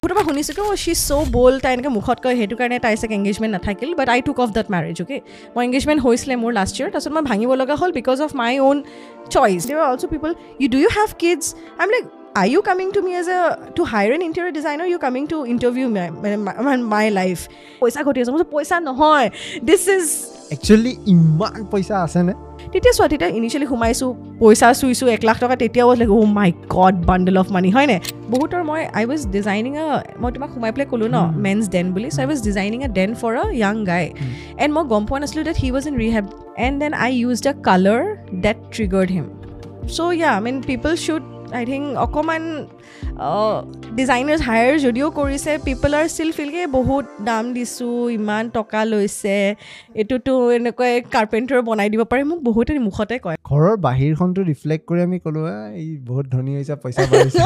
পুৰা শুনিছোঁ কি শ্বি ছ' বল্ড তাই এনেকৈ মুখত কয় সেইটো কাৰণে তাই চাগে এংগেজমেণ্ট নাথাকিল but I took off that marriage okay মই এংগেজমেণ্ট হৈছিলে মোৰ লাষ্ট ইয়েৰ তাৰপিছত মই ভাঙিব লগা হ'ল because of my own choice there also' people do you have kids I am like are you coming to me as to hire an interior designer? You coming to interview my life? পইচা ঘটি আছে মই পইচা নহয় this is actually ইমান পইচা আছে নে তেতিয়া চোৱা তেতিয়া ইনিচিয়েলি সোমাইছোঁ পইচা চুইছোঁ 1 লাখ টকা তেতিয়াও like oh' my god bundle of money হয়নে বহুতৰ মই আই ৱাজ ডিজাইনিং মই তোমাক সোমাই পেলাই ক'লোঁ ন মেন্স ডেন বুলি so' I was designing a den for a young guy and মই গম পোৱা নাছিলোঁ that he was in rehab and then I used a colour that triggered him so' ya I mean people should I think অকণমান designers higher যদিও কৰিছে পিপল R still ফিলকে বহুত দাম দিছোঁ ইমান টকা লৈছে এইটোতো এনেকৈ কাৰ্পেণ্টাৰ বনাই দিব পাৰে মোক বহুতে মুখতে কয় ঘৰৰ বাহিৰখনটো ৰিফ্লেক্ট কৰি আমি ক'লোঁ এই বহুত ধনী হৈছে পইচা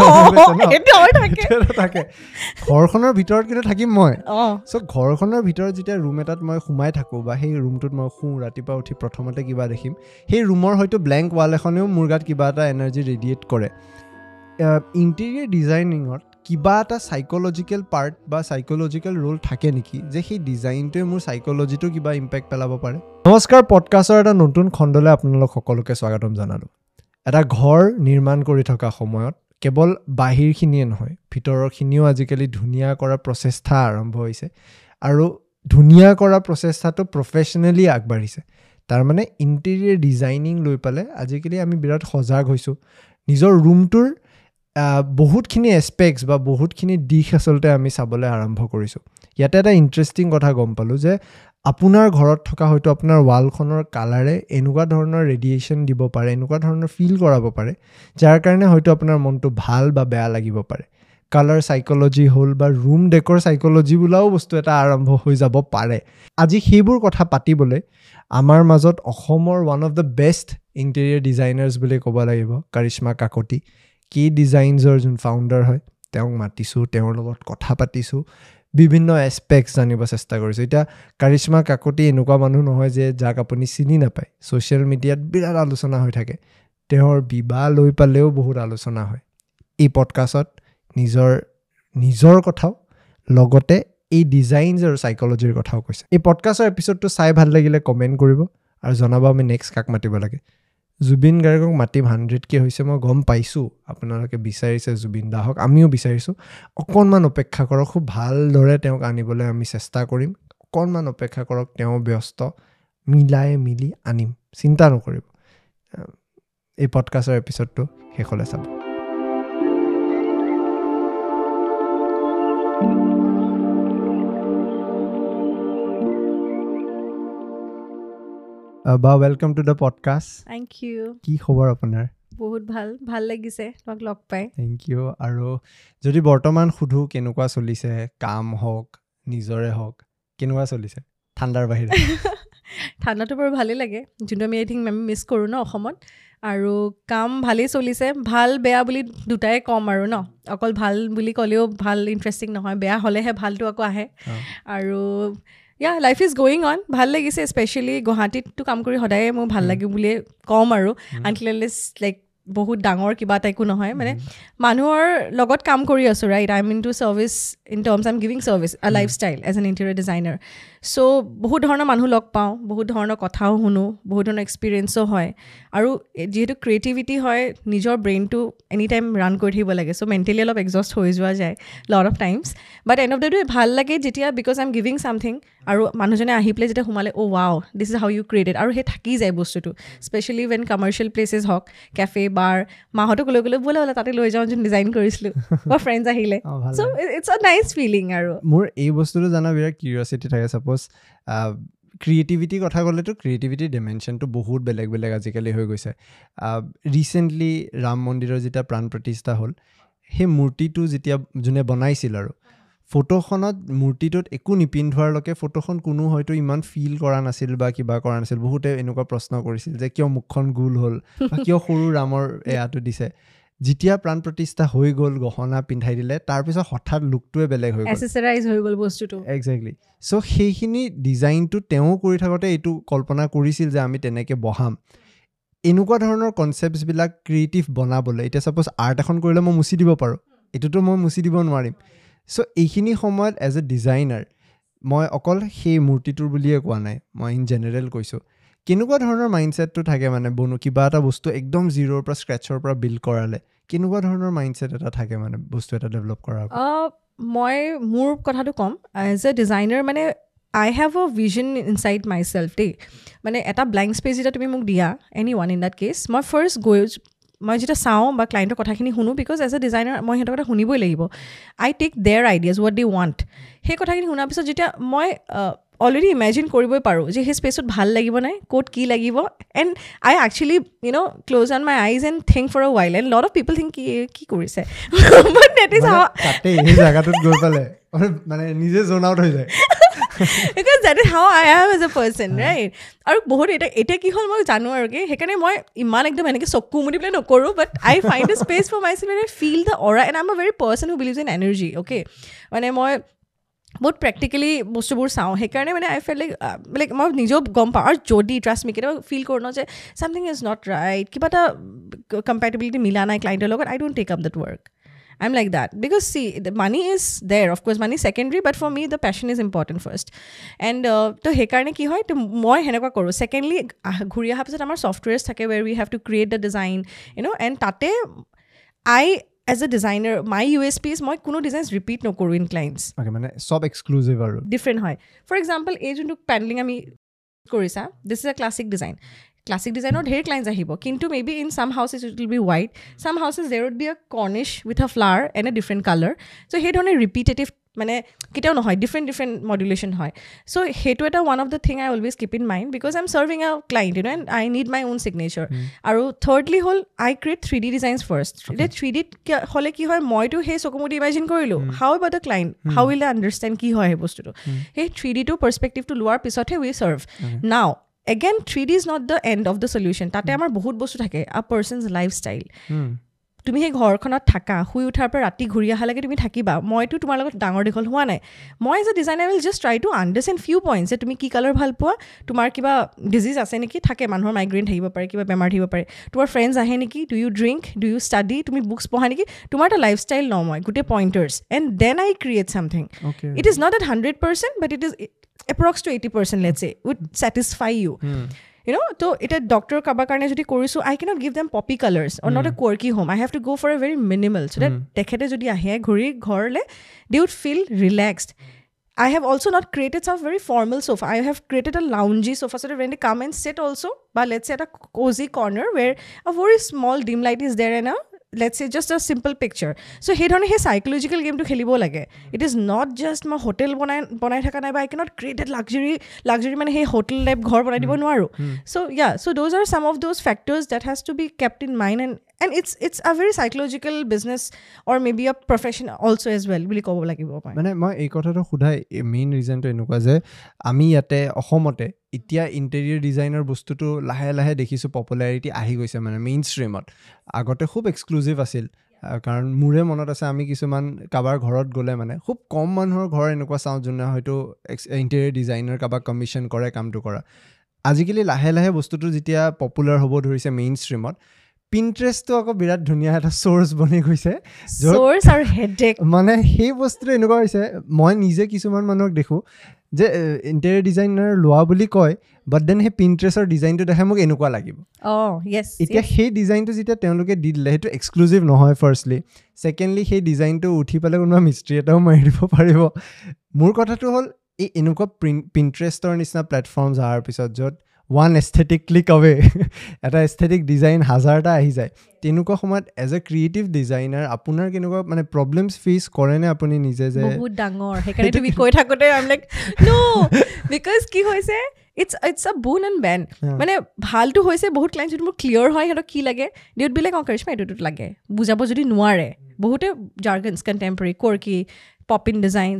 থাকে ঘৰখনৰ ভিতৰত কিন্তু থাকিম মই চ' ঘৰখনৰ ভিতৰত যেতিয়া ৰুম এটাত মই সোমাই থাকোঁ বা সেই ৰুমটোত মই শুওঁ ৰাতিপুৱা উঠি প্ৰথমতে কিবা দেখিম সেই ৰুমৰ হয়তো ব্লেংক ৱাল এখনেও মোৰ গাত কিবা এটা এনাৰ্জি ৰেডিয়েট কৰে ইণ্টেৰিয়ৰ ডিজাইনিঙত কিবা এটা চাইক'লজিকেল পাৰ্ট বা চাইক'লজিকেল ৰোল থাকে নেকি যে সেই ডিজাইনটোৱে মোৰ চাইক'লজিটো কিবা ইম্পেক্ট পেলাব পাৰে নমস্কাৰ পডকাষ্টৰ এটা নতুন খণ্ডলৈ আপোনালোক সকলোকে স্বাগতম জনালোঁ এটা ঘৰ নিৰ্মাণ কৰি থকা সময়ত কেৱল বাহিৰখিনিয়ে নহয় ভিতৰৰখিনিও আজিকালি ধুনীয়া কৰা প্ৰচেষ্টা আৰম্ভ হৈছে আৰু ধুনীয়া কৰা প্ৰচেষ্টাটো প্ৰফেশ্যনেলি আগবাঢ়িছে তাৰমানে ইণ্টেৰিয়ৰ ডিজাইনিং লৈ পেলাই আজিকালি আমি বিৰাট সজাগ হৈছোঁ নিজৰ ৰুমটোৰ বহুতখিনি এছপেক্টছ বা বহুতখিনি দিশ আচলতে আমি চাবলৈ আৰম্ভ কৰিছোঁ ইয়াতে এটা ইণ্টাৰেষ্টিং কথা গম পালোঁ যে আপোনাৰ ঘৰত থকা হয়তো আপোনাৰ ৱালখনৰ কালাৰে এনেকুৱা ধৰণৰ ৰেডিয়েশ্যন দিব পাৰে এনেকুৱা ধৰণৰ ফিল কৰাব পাৰে যাৰ কাৰণে হয়তো আপোনাৰ মনটো ভাল বা বেয়া লাগিব পাৰে কালাৰ চাইক'লজি হ'ল বা ৰুম ডেকৰ চাইক'লজি বোলাও বস্তু এটা আৰম্ভ হৈ যাব পাৰে আজি সেইবোৰ কথা পাতিবলৈ আমাৰ মাজত অসমৰ one of the best interior designers বুলি ক'ব লাগিব কৰিশ্মা কাকতি কি ডিজাইনছৰ যোন ফাউণ্ডাৰ হয় তেওঁক মাতিছোঁ তেওঁৰ লগত কথা পাতিছোঁ বিভিন্ন এছপেক্টছ জানিব চেষ্টা কৰিছোঁ এতিয়া কৰিশ্মা কাকতি এনেকুৱা মানুহ নহয় যে যাক আপুনি চিনি নাপায় ছ'চিয়েল মিডিয়াত বিৰাট আলোচনা হৈ থাকে তেওঁৰ বিবাহ লৈ পালেও বহুত আলোচনা হয় এই পডকাষ্টত নিজৰ কথাও লগতে এই ডিজাইনছ আৰু চাইক'লজিৰ কথাও কৈছে এই পডকাষ্টৰ এপিছ'ডটো চাই ভাল লাগিলে কমেণ্ট কৰিব আৰু জনাব আমি নেক্সট কাক মাতিব লাগে জুবিন গাৰ্গক মাতিম 100কে হৈছে মই গম পাইছোঁ আপোনালোকে বিচাৰিছে জুবিন দা হওক আমিও বিচাৰিছোঁ অকণমান অপেক্ষা কৰক খুব ভালদৰে তেওঁক আনিবলৈ আমি চেষ্টা কৰিম অকণমান অপেক্ষা কৰক তেওঁ ব্যস্ত মিলি আনিম চিন্তা নকৰিব এই পডকাষ্টৰ এপিছ'ডটো শেষলৈ চাব বা welcome to the podcast thank you কি খবৰ আপোনাৰ বহুত ভাল লাগিছে তোমাক লগ পাই থেংক ইউ আৰু যদি বৰ্তমান সুধোঁ কেনেকুৱা চলিছে কাম হওক নিজৰে হওক কেনেকুৱা চলিছে ঠাণ্ডাৰ বাহিৰে ঠাণ্ডাটো বাৰু ভালেই লাগে যোনটো আমি আই থিংক আমি মিছ কৰোঁ ন অসমত আৰু কাম ভালেই চলিছে ভাল বেয়া বুলি দুটাই ক'ম আৰু ন অকল ভাল বুলি ক'লেও ভাল ইণ্টাৰেষ্টিং নহয় বেয়া হ'লেহে ভালটো আকৌ আহে আৰু লাইফ ইজ গয়িং অন ভাল লাগিছে স্পেচিয়েলি গুৱাহাটীতটো কাম কৰি সদায়ে মোৰ ভাল লাগে বুলিয়ে ক'ম আৰু আনটিল লাইক বহুত ডাঙৰ কিবা এটা একো নহয় মানে মানুহৰ লগত কাম কৰি আছোঁ right I mean to service in terms I am giving service a lifestyle as an interior designer so' বহুত ধৰণৰ মানুহ লগ পাওঁ বহুত ধৰণৰ কথাও শুনো বহুত ধৰণৰ এক্সপিৰিয়েঞ্চো হয় আৰু যিহেতু ক্ৰিয়েটিভিটি হয় নিজৰ ব্ৰেইনটো এনি টাইম ৰান কৰি থাকিব লাগে চ' মেণ্টেলি অলপ এক্সষ্ট হৈ যোৱা যায় lot of times but end of the day ভাল লাগে যেতিয়া because I am giving something আৰু মানুহজনে আহি পেলাই যেতিয়া সোমালে oh' wow this is how you created আৰু সেই থাকি যায় বস্তুটো স্পেচিয়েলি ৱেন কমাৰ্চিয়েল প্লেচেছ হওক কেফে বাৰ মাহঁতক লৈ গ'লে বোলে তাতে লৈ যাওঁ যোন ডিজাইন কৰিছিলোঁ বা ফ্ৰেণ্ডছ আহিলে so' it's a nice feeling আৰু মোৰ এই বস্তুটো জানা বিৰাট কিউৰিয়চিটি থাকে ছাপ'জ ক্ৰিয়েটিভিটিৰ কথা ক'লেতো ক্ৰিয়েটিভিটিৰ ডিমেনশ্যনটো বহুত বেলেগ বেলেগ আজিকালি হৈ গৈছে ৰিচেণ্টলি ৰাম মন্দিৰৰ যেতিয়া প্ৰাণ প্ৰতিষ্ঠা হ'ল সেই মূৰ্তিটো যেতিয়া যোনে বনাইছিল আৰু ফটোখনত মূৰ্তিটোত একো নিপিন্ধোৱাৰলৈকে ফটোখন কোনো হয়তো ইমান ফিল কৰা নাছিল বা কিবা কৰা নাছিল বহুতে এনেকুৱা প্ৰশ্ন কৰিছিল যে কিয় মুখখন গোল হ'ল বা কিয় সৰু ৰামৰ এয়াটো দিছে যেতিয়া প্ৰাণ প্ৰতিষ্ঠা হৈ গ'ল গহনা পিন্ধাই দিলে তাৰপিছত হঠাৎ লুকটোৱে বেলেগ হৈ গ'ল এক্সেছৰাইজ হৈ গ'ল বস্তুটো একজেক্টলি চ' সেইখিনি ডিজাইনটো তেওঁ কৰি থাকোঁতে এইটো কল্পনা কৰিছিল যে আমি তেনেকৈ বহাম এনেকুৱা ধৰণৰ কনচেপ্টছবিলাক ক্ৰিয়েটিভ বনাবলৈ এতিয়া ছাপ'জ আৰ্ট এখন কৰিলে মই মুচি দিব পাৰোঁ এইটোতো মই মুচি দিব নোৱাৰিম চ' এইখিনি সময়ত এজ এ ডিজাইনাৰ মই অকল সেই মূৰ্তিটোৰ বুলিয়ে কোৱা নাই, মই ইন জেনেৰেল কৈছোঁ, কেনেকুৱা ধৰণৰ মাইণ্ডছেটটো থাকে মানে কিবা এটা বস্তু একদম জিৰ'ৰ পৰা স্ক্ৰেটছৰ পৰা বিল্ড কৰালে কেনেকুৱা ধৰণৰ মাইণ্ডছেট এটা থাকে মানে বস্তু এটা ডেভেলপ কৰাৰ? মই মোৰ কথাটো ক'ম, এজ এ ডিজাইনাৰ মানে I have a vision inside myself, দেই মানে এটা ব্লেংক স্পেচ যেতিয়া তুমি মোক দিয়া any one in that case, মই ফাৰ্ষ্ট মই যেতিয়া চাওঁ বা ক্লাইণ্টৰ কথাখিনি শুনো, বিকজ এজ এ ডিজাইনাৰ মই সিহঁতৰ কথা শুনিবই লাগিব, I take their ideas what they want. সেই কথাখিনি শুনাৰ পিছত যেতিয়া মই অলৰেডি ইমেজিন কৰিবই পাৰোঁ যে সেই স্পেচত ভাল লাগিব নাই, ক'ত কি লাগিব, and I actually close on my eyes and think for a while, and lot of people think কি কৰিছে, বাট দেট ইজ হাউ তাতেই সেই জাগাটোত গৈ পেলাই মানে নিজে জ'ন আউট হৈ যায়। Because that is how I am as a person, right? আৰু বহুত এতিয়া কি হ'ল মই জানো আৰু কি, সেইকাৰণে মই ইমান একদম এনেকৈ চকু মুদি পেলাই নকৰোঁ, but I find a space for myself and I feel the aura, and I am a very person who believes in energy, okay? মানে মই বহুত প্ৰেক্টিকেলি বস্তুবোৰ চাওঁ, সেইকাৰণে মানে আই ফিল লাইক মই নিজেও গম পাওঁ, আৰু যদি ট্ৰাষ্ট মি কেতিয়াবা ফিল কৰোঁ ন যে ছামথিং ইজ নট ৰাইট, কিবা এটা কম্পেটিবিলিটি মিলা নাই ক্লাইণ্টৰ লগত, I don't take up that work. I'm like that because see, the money is there, of course money is secondary, but for me the passion is important first, and to he karone ki hoy to moi henekwa koru. Secondly ghuri aha pisot amar softwares thake where we have to create the design, and tate I as a designer my USP is moi kuno designs repeat no koru in clients. Okay, mane sob exclusive aru different hoy. For example ei jontu paneling ami korisa, this is a classic design. Classic design or dheri clients ahibo, kintu maybe in some houses it will be white, some houses there would be a cornish with a flower and a different color, so he dhone repetitive mane kitao no hoy, different modulation hoy. So hetu eta one of the thing I always keep in mind because I'm serving a client, and I need my own signature. Aru thirdly hol I create 3D designs first. The 3D hole ki hoy moi to he sokomodi imagine korilu, how about the client, how will they understand ki hoy he bostu to he 3D to perspective to lower pisot he we serve. Now again 3D is not the end of the solution, tate amar bahut bostu thake, a person's lifestyle. তুমি সেই ঘৰখনত থাকা, শুই উঠাৰ পৰা ৰাতি ঘূৰি অহালৈকে তুমি থাকিবা, মইতো তোমাৰ লগত ডাঙৰ দীঘল হোৱা নাই, মই as a designer will just try to understand few points যে তুমি কি কালাৰ ভাল পোৱা, তোমাৰ কিবা ডিজিজ আছে নেকি, থাকে মানুহৰ মাইগ্ৰেইন থাকিব পাৰে, কিবা বেমাৰ থাকিব পাৰে, তোমাৰ ফ্ৰেণ্ডছ আহে নেকি, do you drink, do you study, তুমি বুকছ পঢ়া নেকি, তোমাৰ এটা লাইফষ্টাইল লওঁ মই গোটেই pointers, and then I create something. It is not at 100%, but it is approx to 80%, let's say, we'd satisfy you. তো এটা ডক্টৰ কাৰোবাৰ কাৰণে যদি কৰিছোঁ, I cannot give them poppy colours or not a quirky home, I have to go' for a very minimal, so' that তেখেতে যদি আহে ঘৰলৈ they would feel relaxed. I have also not created some very formal sofa. I have created a loungy sofa so that when they come and sit also, but let's say at a cozy corner where a very small dim light is there and let's say just a simple picture. So he dhone he psychological game to khelibo lage. It is not just ma hotel banai thaka nai, but I cannot create that luxury mane he hotel type ghor banai dibo noaru. So yeah, so those are some of those factors that has to be kept in mind, and it's a very psychological business or maybe a profession also as well bili kobo lagibo pai. Mane moi ei kotha to khudai main reason to enukwa je ami yate অসমতে এতিয়া interior designer বস্তুটো লাহে লাহে দেখিছোঁ popularity আহি গৈছে মানে main ষ্ট্ৰীমত. আগতে খুব এক্সক্লুচিভ আছিল, কাৰণ মোৰে মনত আছে আমি কিছুমান কাৰোবাৰ ঘৰত গ'লে মানে খুব কম মানুহৰ ঘৰ এনেকুৱা চাওঁ যোনে হয়তো ইণ্টেৰিয়ৰ ডিজাইনাৰ কাৰোবাক কমিশ্যন কৰে কামটো কৰা. আজিকালি লাহে লাহে বস্তুটো যেতিয়া পপুলাৰ হ'ব ধৰিছে মেইন ষ্ট্ৰীমত, পিণ্টাৰেষ্টটো আকৌ বিৰাট ধুনীয়া এটা চ'ৰ্চ বনি গৈছে, চ'ৰ্চ আৰু হেডেক. মানে সেই বস্তুটো এনেকুৱা হৈছে, মই নিজে কিছুমান মানুহক দেখোঁ যে ইণ্টেৰিয়ৰ ডিজাইনাৰ লোৱা বুলি কয়, বাট দেন সেই পিণ্টাৰেষ্টৰ ডিজাইনটো দেখাই মোক এনেকুৱা লাগিব. এতিয়া সেই ডিজাইনটো যেতিয়া তেওঁলোকে দি দিলে সেইটো এক্সক্লুচিভ নহয় ফাৰ্ষ্টলি, ছেকেণ্ডলি সেই ডিজাইনটো উঠি পেলাই কোনোবা মিস্ত্ৰী এটাও মাৰি দিব পাৰিব. মোৰ কথাটো হ'ল এই এনেকুৱা পিণ্টাৰেষ্টৰ নিচিনা প্লেটফৰ্মছ অহাৰ পিছত য'ত ওৱান এস্থেটিক ক্লিক আৱে এটা এস্থেটিক ডিজাইন হাজাৰটা আহি যায়, তেনেকুৱা সময়ত এজ এ ক্ৰিয়েটিভ ডিজাইনাৰ আপোনাৰ কেনেকুৱা মানে প্ৰব্লেমছ ফেচ কৰেনে আপুনি নিজে? যে বহুত ডাঙৰ, সেইকাৰণে তুমি কৈ থাকোঁতে I am like no, because কি হৈছে it's a boon and ban. মানে ভালটো হৈছে বহুত ক্লাইণ্ট যদি মোৰ ক্লিয়াৰ হয় সিহঁতক কি লাগে, they would be like Karishma এইটোত লাগে, বুজাব যদি নোৱাৰে, বহুতে jargons contemporary quirky pop in designs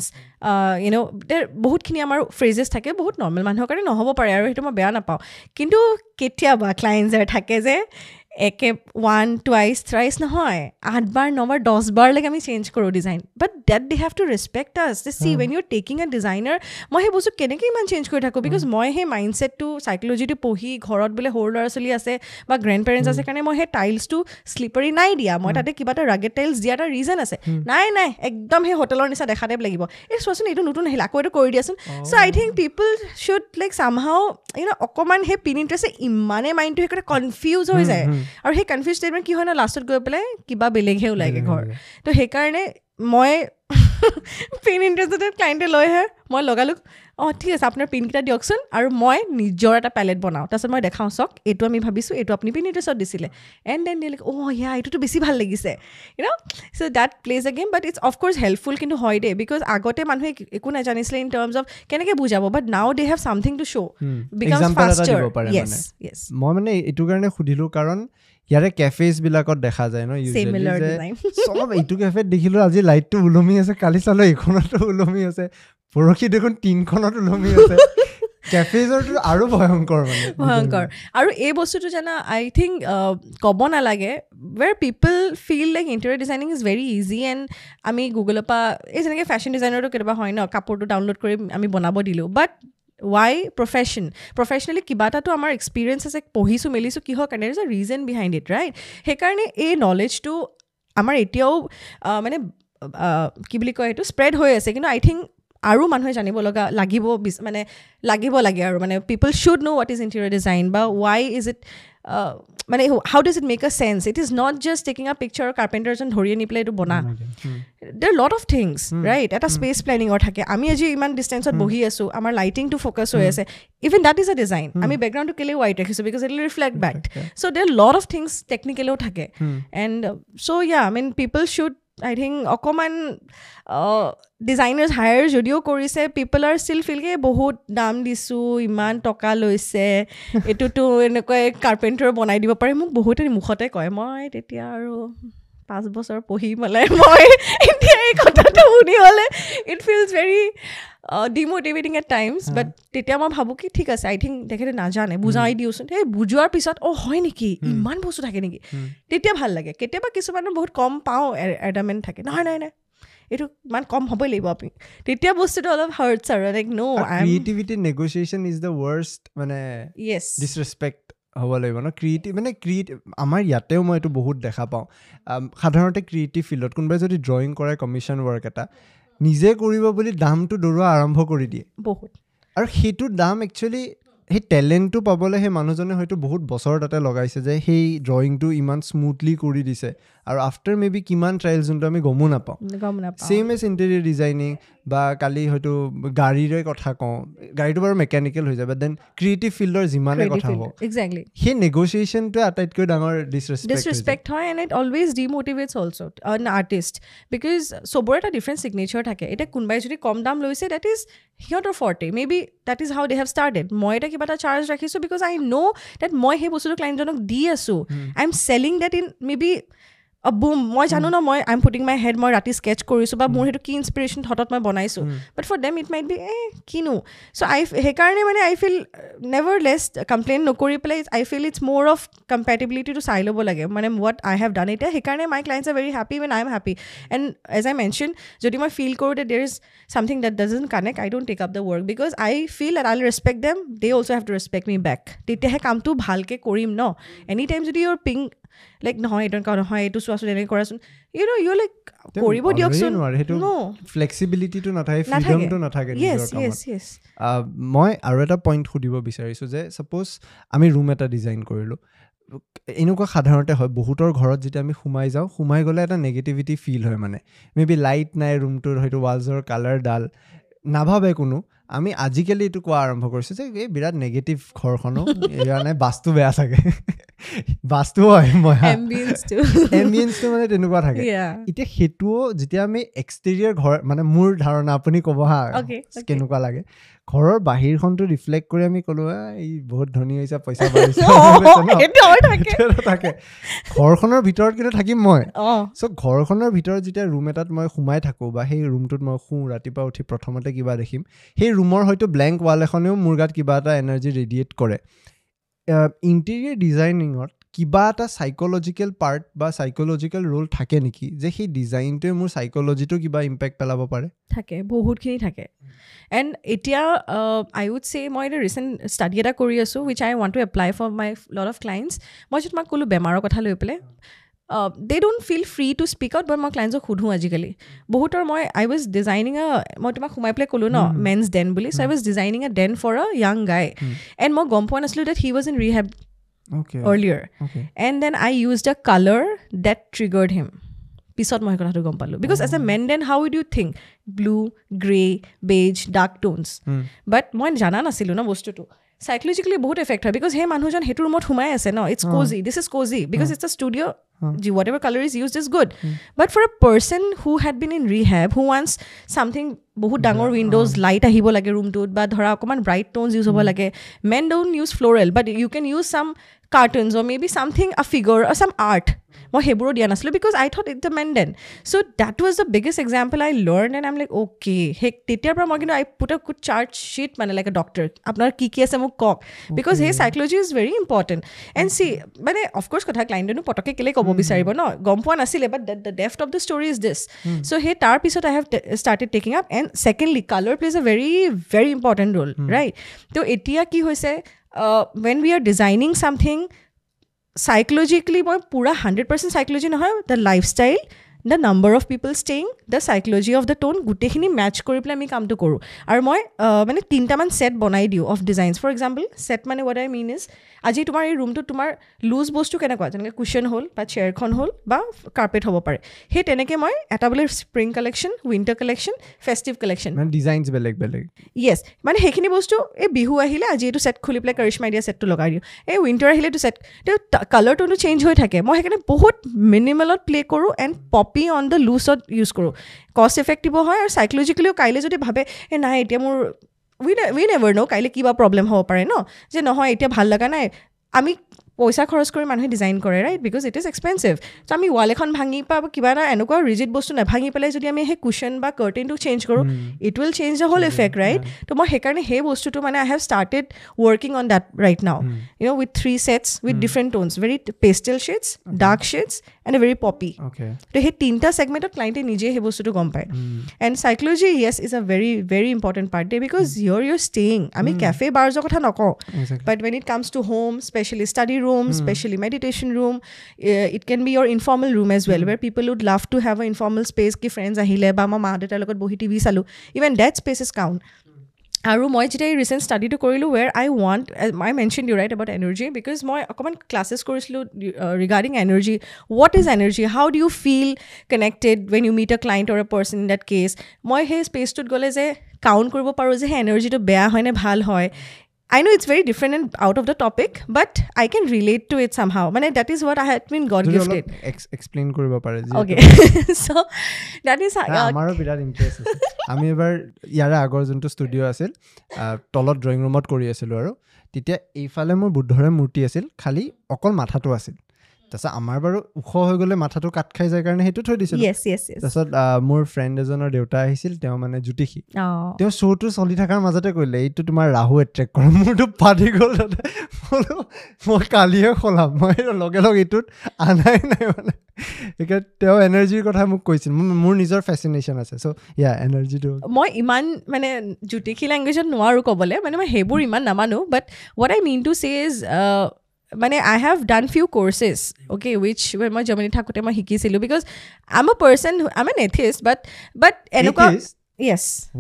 বহুতখিনি আমাৰ ফ্ৰেজেছ থাকে, বহুত নৰ্মেল মানুহৰ কাৰণে নহ'ব পাৰে আৰু সেইটো মই বেয়া নাপাওঁ, কিন্তু কেতিয়াবা ক্লাইণ্টছৰ থাকে যে একে 1 twice thrice নহয় 8 বাৰ 9 বাৰ 10 বাৰলৈকে আমি চেঞ্জ কৰোঁ design but that they have to respect us they see when you are taking a designer মই সেই বস্তু কেনেকৈ ইমান চেঞ্জ কৰি থাকোঁ বিকজ মই সেই মাইণ্ডছেটটো চাইকলজিটো পঢ়ি ঘৰত বোলে সৰু ল'ৰা ছোৱালী আছে বা গ্ৰেণ্ড পেৰেণ্টছ আছে কাৰণে মই সেই টাইলছটো শ্লিপাৰী নাই দিয়া মই তাতে কিবা এটা ৰাগেড টাইলছ দিয়া এটা ৰিজন আছে নাই একদম সেই হোটেলৰ নিচিনা দেখা টাইপ লাগিব এই চোৱাচোন এইটো নতুন আহিলে আকৌ এইটো কৰি দিয়াচোন so' I think people should like somehow অকণমান সেই পিনিণ্টাৰেষ্টে ইমানে মাইণ্ডটো সেইকাৰণে কনফিউজ হৈ যায় আৰু সেই কনফিউজ ষ্টেটমেণ্ট কি হয় ন লাষ্টত গৈ পেলাই কিবা বেলেগহে ওলাইগে ঘৰ তো সেইকাৰণে মই পিনিণ্টাৰেষ্টতে ক্লাইণ্টে লৈ আহে মই লগালোঁ ঠিক আছে আপোনাৰ পিনকেইটা দিয়কচোন আৰু মই নিজৰ এটা পেলেট বনাওঁ তাৰপিছত মই দেখাওঁ চাওক এইটো আমি ভাবিছোঁ এইটো আপুনি পিনিণ্টাৰেষ্টত দিছিলে এণ্ড দেন দিলে এইটোতো বেছি ভাল লাগিছে so' that plays a game but it's of course helpful কিন্তু হয় দেই বিকজ আগতে মানুহে একো নাজানিছিলে ইন টাৰ্মছ অফ কেনেকৈ বুজাব but now they have something to show' becomes faster yes মই মানে এইটো কাৰণে সুধিলোঁ কাৰণ ইয়াৰে কেফেজবিলাকত দেখা যায় ন চব এইটো কেফেত দেখিলোঁ আজি লাইটটো ওলমি আছে কালি চালো এইখনতো ওলমি আছে পৰহি দেখোন 3খনত ওলমি আছে কেফেজৰটো আৰু ভয়ংকৰ মানে ভয়ংকৰ আৰু এই বস্তুটো জানা আই থিংক ক'ব নালাগে where people feel like interior designing is very easy and আমি গুগলৰ পৰা এই যেনেকৈ ফেশ্বন ডিজাইনাৰটো কেতিয়াবা হয় ন কাপোৰটো ডাউনলোড কৰি আমি বনাব দিলোঁ বাট ৱাই প্ৰফেশ্যনেলি কিবা এটাতো আমাৰ এক্সপিৰিয়েঞ্চ আছে পঢ়িছোঁ মেলিছোঁ কিহৰ কাৰণে is a reason behind it right সেইকাৰণে এই নলেজটো আমাৰ এতিয়াও মানে কি বুলি কয় এইটো স্প্ৰেড হৈ আছে কিন্তু আই থিংক আৰু মানুহে জানিব লাগিব লাগে আৰু মানে people should know' what is interior design বা ৱাই ইজ ইট মানে how does it make a sense it is not just taking a picture carpenter এজন ধৰি আনি পেলাই এইটো বনা there lot of things right এটা স্পেচ প্লেনিঙৰ থাকে আমি আজি ইমান ডিষ্টেঞ্চত বহি আছোঁ আমাৰ লাইটিংটো ফ'কাছ হৈ আছে even that is a design আমি বেকগ্ৰাউণ্ডটো কেলৈ হোৱাইট ৰাখিছোঁ because it will reflect back so' there lot of things টেকনিকেলিও থাকে and so' I mean people should I think অকণমান ডিজাইনাৰ্ছ হায়াৰ যদিও কৰিছে পিপল আৰ ষ্টিল ফিলকে বহুত দাম দিছোঁ ইমান টকা লৈছে এইটোতো এনেকৈ কাৰ্পেণ্টাৰ বনাই দিব পাৰে মোক বহুতে মুখতে কয় মই তেতিয়া আৰু 5 বছৰ পঢ়ি পেলাই মই এতিয়া এই কথাটো শুনি হ'লে it feels very demotivating at times but তেতিয়া মই ভাবোঁ কি ঠিক আছে আই থিংক তেখেতে নাজানে বুজাই দিওঁচোন সেই বুজোৱাৰ পিছত হয় নেকি ইমান বস্তু থাকে নেকি তেতিয়া ভাল লাগে কেতিয়াবা কিছুমানৰ বহুত কম পাওঁ এডামেণ্ট থাকে নহয় এইটো ইমান কম হ'বই লাগিব আপুনি তেতিয়া বস্তুটো অলপ হাৰ্টছ আৰু like creativity negotiation is the worst মানে ডিছৰেচপেক্ট হ'ব লাগিব ন আমাৰ ইয়াতেও মই এইটো বহুত দেখা পাওঁ সাধাৰণতে ক্ৰিয়েটিভ ফিল্ডত কোনোবাই যদি ড্ৰয়িং কৰে কমিশ্যন ৱৰ্ক এটা নিজে কৰিব বুলি দামটো দৌৰোৱা আৰম্ভ কৰি দিয়ে বহুত আৰু সেইটো দাম একচুৱেলি সেই টেলেণ্টটো পাবলৈ সেই মানুহজনে হয়তো বহুত বছৰ তাতে লগাইছে যে সেই ড্ৰয়িংটো ইমান স্মুথলি কৰি দিছে আৰু আফটাৰ মে বি কিমান ট্ৰায়েল যোনটো আমি গমো নাপাওঁ ছেইম এজ ইণ্টেৰিয়ৰ ডিজাইনিং বা কালি হয়তো গাড়ীৰে কথা কওঁ গাড়ীটো বাৰু মেকানিকেল হৈ যায় বাট দেন ক্ৰিয়েটিভ ফিল্ডৰ যিমানে কথা হ'ব সেই নেগচিয়েশ্যনটোৱে আটাইতকৈ ডাঙৰ ডিছৰেচপেক্ট হয় and it always demotivates also' an artist because চবৰে এটা ডিফাৰেণ্ট ছিগনেচাৰ থাকে এতিয়া কোনোবাই যদি কম দাম লৈছে দেট ইজ সিহঁতৰ forte may be that is how they have started মই এটা কিবা এটা চাৰ্জ ৰাখিছোঁ বিকজ আই ন' দেট মই সেই বস্তুটো ক্লাইণ্টজনক দি আছোঁ I am selling that in may be boom মই জানো ন মই I am putting my head মই ৰাতি স্কেচ কৰিছোঁ বা মোৰ সেইটো কি ইনস্পিৰেশ্যন থটত মই বনাইছোঁ but for them it might be কিনো চ' সেইকাৰণে মানে I feel never less complain নকৰি পেলাই I feel it's more of কম্পেটিবিলিটিটো চাই ল'ব লাগে মানে হোৱাট আই হেভ ডান এতিয়া সেইকাৰণে my clients are very happy when I am happy and as I mention যদি মই ফিল কৰোঁ that there is something that doesn't connect I don't take up the work because I feel at I will respect them they also' have to respect me back তেতিয়াহে কামটো ভালকৈ কৰিম ন any time যদি ইউৰ ping like নহয় এইটো নহয় এইটো চোৱাচোন এনেকৈ কৰাচোন ইউ লাইক কৰিব দিয়কচোন ফ্লেক্সিবিলিটিটো নাথাকে ফ্ৰীডমটো নাথাকে মই আৰু এটা পইণ্ট সুধিব বিচাৰিছোঁ যে ছাপ'জ আমি ৰুম এটা ডিজাইন কৰিলোঁ এনেকুৱা সাধাৰণতে হয় বহুতৰ ঘৰত যেতিয়া আমি সোমাই গ'লে এটা নেগেটিভিটি ফিল হয় মানে মে বি লাইট নাই ৰুমটোৰ হয়তো ৱালছৰ কালাৰ ডাল নাভাবে কোনো আমি আজিকালি এইটো কোৱা আৰম্ভ কৰিছোঁ যে এই বিৰাট নেগেটিভ ঘৰখনো এইকাৰণে বাস্তু বেয়া থাকে বাস্তু হয় মই এম্বিয়েন্সটো মানে তেনেকুৱা থাকে এতিয়া সেইটোও যেতিয়া আমি এক্সটেৰিয়ৰ ঘৰ মানে মোৰ ধাৰণা আপুনি ক'ব হা কেনেকুৱা লাগে ঘৰৰ বাহিৰখনটো ৰিফ্লেক্ট কৰি আমি ক'লো এই বহুত ধনী হৈছে পইচা থাকে ঘৰখনৰ ভিতৰত কিন্তু থাকিম মই চ' ঘৰখনৰ ভিতৰত যেতিয়া ৰুম এটাত মই সোমাই থাকোঁ বা সেই ৰুমটোত মই শুওঁ ৰাতিপুৱা উঠি প্ৰথমতে কিবা দেখিম সেই ৰুমৰ হয়তো ব্লেংক ৱাল এখনেও মোৰ গাত কিবা এটা এনাৰ্জি ৰেডিয়েট কৰে ইণ্টেৰিয়ৰ ডিজাইনিঙত কিবা এটা সাইকোলজিক্যাল পাৰ্ট বা সাইকোলজিক্যাল ৰোল থাকে নেকি যে সেই ডিজাইনটোৱে মোৰ সাইকোলজিটো কিবা ইম্পেক্ট পেলাব পাৰে থাকে বহুতখিনি থাকে এণ্ড এতিয়া আই উড চে মই এটা ৰিচেণ্ট ষ্টাডি এটা কৰি আছোঁ which I want to apply for my lot of clients মই যে তোমাক ক'লোঁ বেমাৰৰ কথা লৈ পেলাই they don't feel free to speak out but মই ক্লাইণ্টছক সোধোঁ আজিকালি বহুতৰ আই ৱাজ ডিজাইনিং মই তোমাক সোমাই পেলাই ক'লোঁ ন মেনছ ডেন বুলি so' I was designing a den for a young guy and মই গম পোৱা নাছিলোঁ that he was in rehab earlier and then I used a color that triggered him pisot moi kotha to gom pallu because as a men then how would you think blue gray beige dark tones but moi jana nasilu na bostu to psychologically bahut effect hoy because he manhujon hetu room ot humai ase no it's cozy this is cozy because it's a studio whatever color is used is good but for a person who had been in rehab who wants something বহুত ডাঙৰ Windows light আহিব লাগে ৰুমটোত বা ধৰা অকণমান bright টোনছ use হ'ব লাগে man don't use floral but you can use some cartoons or maybe something a figure or some art মই সেইবোৰো দিয়া নাছিলোঁ because I thought it's the main then so' that was the biggest example I learn and I'm like okay সেই তেতিয়াৰ পৰা মই কিন্তু I put a good chart sheet মানে লাইক এ ডক্টৰ আপোনাৰ কি আছে মোক কওক বিকজ সেই psychology is very important and see মানে অফক'ৰ্ছ কথা ক্লাইণ্টেনো পটককৈ কেলৈ ক'ব বিচাৰিব ন গম পোৱা নাছিলে but the depth of the story is this so' সেই তাৰ পিছত I have started taking up and secondly colour plays a very very important role right ত' এতিয়া কি হৈছে when we are designing something psychologically মই পুৰা 100% psychology নহয় the lifestyle the number of people staying the psychology of the tone গোটেইখিনি match কৰি পেলাই আমি কামটো কৰোঁ আৰু মই মানে 3টামান ছেট বনাই দিওঁ of designs for example set মানে what I mean is আজি তোমাৰ এই ৰুমটোত তোমাৰ লুজ বস্তু কেনেকুৱা যেনেকৈ কুশ্যন হ'ল বা চেয়াৰখন হ'ল বা কাৰ্পেট হ'ব পাৰে সেই তেনেকৈ মই এটা বোলে spring collection winter collection festive collection মানে ডিজাইনছ বেলেগ বেলেগ য়েছ মানে সেইখিনি বস্তু এই বিহু আহিলে আজি এইটো ছেট খুলি পেলাই কৰিশ্মা দিয়া ছেটটো লগাই দিওঁ এই উইণ্টাৰ আহিলে এইটো ছেট কালাৰ টোনটো চেঞ্জ হৈ থাকে মই সেইকাৰণে বহুত মিনিমেলত প্লে কৰোঁ এণ্ড পপি অন দ্য লুজত ইউজ কৰোঁ কষ্ট এফেক্টিভো হয় আৰু চাইকলজিকেলিও কাইলৈ যদি ভাবে এই নাই এতিয়া মোৰ উই নেভাৰ ন' কাইলৈ কিবা প্ৰব্লেম হ'ব পাৰে ন যে নহয় এতিয়া ভাল লগা নাই আমি পইচা খৰচ কৰি মানুহে ডিজাইন কৰে right because it is expensive ত' আমি ৱাল এখন ভাঙি বা কিবা এটা এনেকুৱা ৰিজিড বস্তু নাভাঙি পেলাই যদি আমি সেই কুশ্যন বা কাৰ্টেনটো চেঞ্জ কৰোঁ it will change the whole effect right ত' মই সেইকাৰণে সেই বস্তুটো মানে I have started working on that right now you know' with 3 sets with different tones very pastel shades dark shades and a very poppy ত' সেই 3টা ছেগমেণ্টত ক্লাইণ্টে নিজে সেই বস্তুটো গম পায় and psychology yes is a very very important part they because your staying আমি কেফে বাৰ্জৰ কথা নকওঁ but when it comes to home specially study room, especially meditation room. It can be your informal room as well, where people would love to have an informal space. Ki friends ahile ba ma detar logot bohi TV salu. Even that spaces count. আৰু মই যেতিয়া এই recent ষ্টাডিটো কৰিলোঁ ৱেৰ I mentioned you right about energy because মই অকণমান classes কৰিছিলোঁ regarding energy what is energy, how do you feel connected when you meet a client or a person in that case মই সেই স্পেচটোত গ'লে যে কাউণ্ট কৰিব পাৰোঁ যে সেই এনাৰ্জিটো বেয়া হয় নে ভাল হয় I know it's very different and out of the topic, but I can relate to it somehow. Mane, that is what I had been God gifted. Explain koriba pare. Okay. So that is amaro birat interest ase. Ami ebar yara agor jonto studio asil, tolot drawing room ot kori asilu aru. Titia eifale mor buddhore murti asil, khali okol matha to asil. তাৰপিছত আমাৰ বাৰু ওখ হৈ গ'লে মাথাটো কাট খাই যায় কাৰণে সেইটো থৈ দিছিলোঁ তাৰপিছত মোৰ ফ্ৰেণ্ড এজনৰ দেউতা আহিছিল তেওঁ মানে জ্যোতিষী তেওঁ শ্ব'টো চলি থকাৰ মাজতে কৰিলে এইটো তোমাৰ ৰাহু এট্ৰেক্ট কৰে মোৰতো ফাটি গ'ল তাতে মই কালিহে খলাম মই লগে লগে এইটোত আনাই নাই মানে সেইকাৰণে তেওঁ এনাৰ্জিৰ কথা মোক কৈছিল মোৰ নিজৰ ফেচিনেশ্যন আছে চ' ইয়া এনাৰ্জিটো মই ইমান মানে জ্যোতিষী লেংগুৱেজত নোৱাৰোঁ ক'বলৈ মানে মই সেইবোৰ ইমান নামানো but what I mean to say is মানে I have done few courses, okay, which when মই জাৰ্মানী থাকোঁতে মই শিকিছিলোঁ because I'm a person, I'm an atheist, but এনেকুৱা yes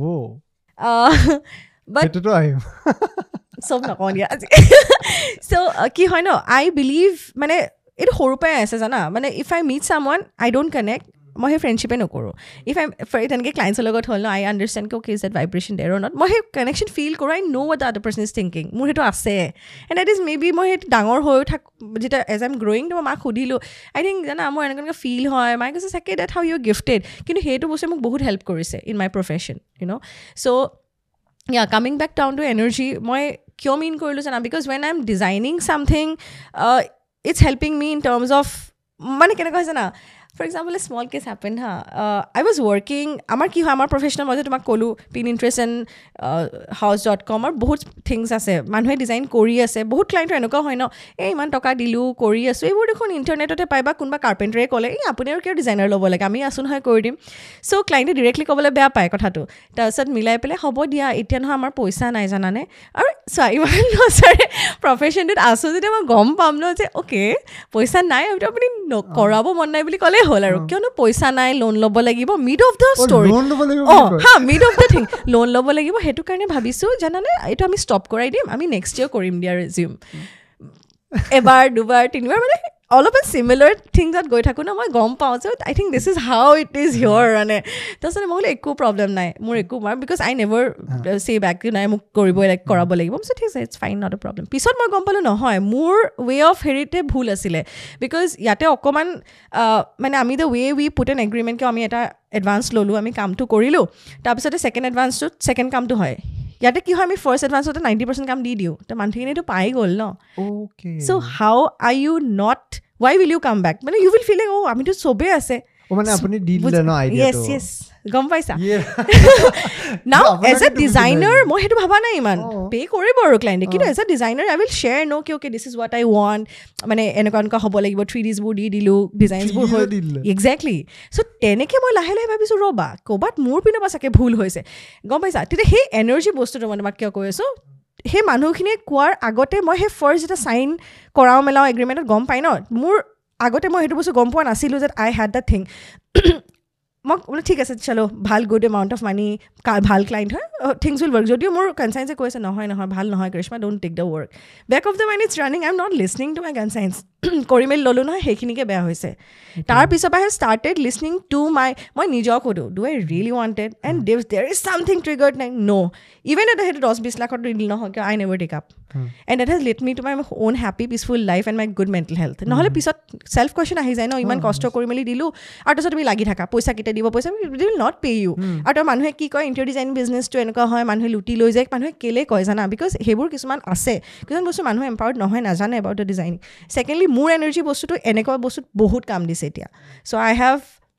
but সেইটোতো আহিম চব নকওঁ দিয়া আজি so কি হয় ন I believe মানে এইটো সৰুৰ পৰাই আছে জানা মানে if I meet someone I don't connect মই সেই ফ্ৰেণ্ডশ্বিপে নকৰোঁ ইফ আই তেনেকৈ ক্লাইণ্টছৰ লগত হ'ল ন আই আণ্ডাৰষ্টেণ্ড কি okay is that vibration there or not মই সেই কানেকশ্যন ফিল কৰোঁ I know' what the other person is thinking মোৰ সেইটো আছে and that is may be মই সেইটো ডাঙৰ হৈ যেতিয়া এজ আই এম গ্ৰ'য়িং মই মাক সুধিলোঁ আই থিংক জানা মোৰ এনেকৈ ফিল হয় মায়ে কৈছে চাকে ডেট হাউ ইউ গিফটেড কিন্তু সেইটো বস্তুৱে মোক বহুত হেল্প কৰিছে in my profession you know' so' yeah coming back down to energy মই কিয় মিন কৰিলোঁ জানা because when I am designing something it's helping me in terms of মানে কেনেকুৱা হৈছে জানা For example, a small case happened. I was working, আমাৰ কি হয় আমাৰ প্ৰফেশ্যনেল মই যে তোমাক ক'লোঁ Pinterest and house.com আৰু বহুত থিংছ আছে মানুহে ডিজাইন কৰি আছে বহুত ক্লাইণ্টৰ এনেকুৱা হয় ন এই ইমান টকা দিলোঁ কৰি আছোঁ এইবোৰ দেখোন ইণ্টাৰনেটতে পাই বা কোনোবা কাৰ্পেণ্টাৰে ক'লে এই আপুনি আৰু কিয় ডিজাইনাৰ ল'ব লাগে আমি আছোঁ নহয় কৰি দিম চ' ক্লাইণ্টে ডিৰেক্টলি ক'বলৈ বেয়া পায় কথাটো তাৰপিছত মিলাই পেলাই হ'ব দিয়া এতিয়া নহয় আমাৰ পইচা নাই জানানে আৰু চোৱা ইমান বছৰে প্ৰফেশ্যনটোত আছোঁ যেতিয়া মই গম পাম ন যে অ'কে পইচা নাই আপুনি কৰাব মন নাই বুলি ক'লেই হ'ল আৰু কিয়নো পইচা নাই লোন ল'ব লাগিব mid of the story mid of the thing loan ল'ব লাগিব সেইটো কাৰণে ভাবিছোঁ জানানে এইটো আমি ষ্টপ কৰাই দিম আমি নেক্সট ইয়েৰ কৰিম দিয়া ৰিজিউম এবাৰ দুবাৰ তিনিবাৰ মানে অলপ চিমিলাৰ থিংছত গৈ থাকোঁ ন মই গম পাওঁ যে I think this is how it is here মানে তাৰপিছত মই বোলে একো প্ৰব্লেম নাই মোৰ একো because I never say back নাই মোক কৰিবই কৰাব লাগিব ঠিক আছে it's fine not a problem পিছত মই গম পালোঁ নহয় মোৰ ৱে অফ হেৰিতে ভুল আছিলে বিকজ ইয়াতে অকণমান মানে আমি the way we put an agreement কিয় আমি এটা এডভান্স ল'লোঁ আমি কামটো কৰিলোঁ তাৰপিছতে ছেকেণ্ড এডভান্সটোত ছেকেণ্ড কামটো হয় ইয়াতে কি হয় আমি ফাৰ্ষ্ট এডভান্সতে 90% কাম দি দিওঁ তো মানুহখিনিতো পাই গ'ল ন so' how are you not why will you come back মানে you will feel like oh আমিতো চবেই আছে মানে আপুনি দি দিলে ন আইডিয়াটো yes গম পাইছা now as a designer মই সেইটো ভাবা নাই ইমান পে কৰিব আৰু ক্লাইণ্টে কিন্তু as a designer I will share no কি okay this is what I want মানে এনেকুৱা হ'ব লাগিব 3Ds বোৰ দি দিলোঁ ডিজাইনছবোৰ হ'ল exactly so তেনেকৈ মই লাহে লাহে ভাবিছোঁ ৰ'বা ক'ৰবাত মোৰ পিনৰ পৰা চাগে ভুল হৈছে গম পাইছা তেতিয়া সেই এনাৰ্জি বস্তুটো মই তোমাক কিয় কৈ আছোঁ সেই মানুহখিনিয়ে কোৱাৰ আগতে মই সেই ফাৰ্ষ্ট যেতিয়া চাইন কৰাওঁ মেলাওঁ এগ্ৰিমেণ্টত গম পাই ন মোৰ আগতে মই সেইটো বস্তু গম পোৱা নাছিলোঁ যে আই হেড দ্য থিং মই বোলে ঠিক আছে চলো ভাল গুড এমাউণ্ট অফ মানি ভাল ক্লাইণ্ট হয় থিংছ উইল ৱৰ্ক যদিও মোৰ কনচাইন্সে কৈছে নহয় ভাল নহয় Karishma don't take the work back of the mind it's running I am not listening to my conscience কৰি মেলি ল'লোঁ নহয় সেইখিনিকে বেয়া হৈছে তাৰপিছৰ পৰা ষ্টাৰ্টেড লিছনিং টু মাই মই নিজক সোধোঁ do I really wanted and there is something triggered নাই ন' ইভেন এটা সেইটো 10-20 লাখত দিল নহয় কিয় I never take up and that has let me to my own happy peaceful life and my good mental health নহ'লে পিছত self question আহি যায় ন ইমান কষ্ট কৰি মেলি দিলোঁ আৰু তাৰপিছত তুমি লাগি থাকা পইচা কেতিয়া দিব পইচা উইল নট পে ইউ আৰু তাৰ মানুহে কি কয় ইণ্টেৰিয়ৰ ডিজাইন বিজনেছটো এনেকুৱা হয় মানুহে লুটি লৈ যায় মানুহে কেলে কয় জানা বিকজ সেইবোৰ কিছুমান আছে কিছুমান বস্তু মানুহে এম্পাৱাৰ্ড নহয় নাজানে এবাউট দ্য ডিজাইনিং ছেকেণ্ডলি মোৰ এনাৰ্জি বস্তুটো এনেকুৱা বস্তুত বহুত কাম দিছে এতিয়া so' I have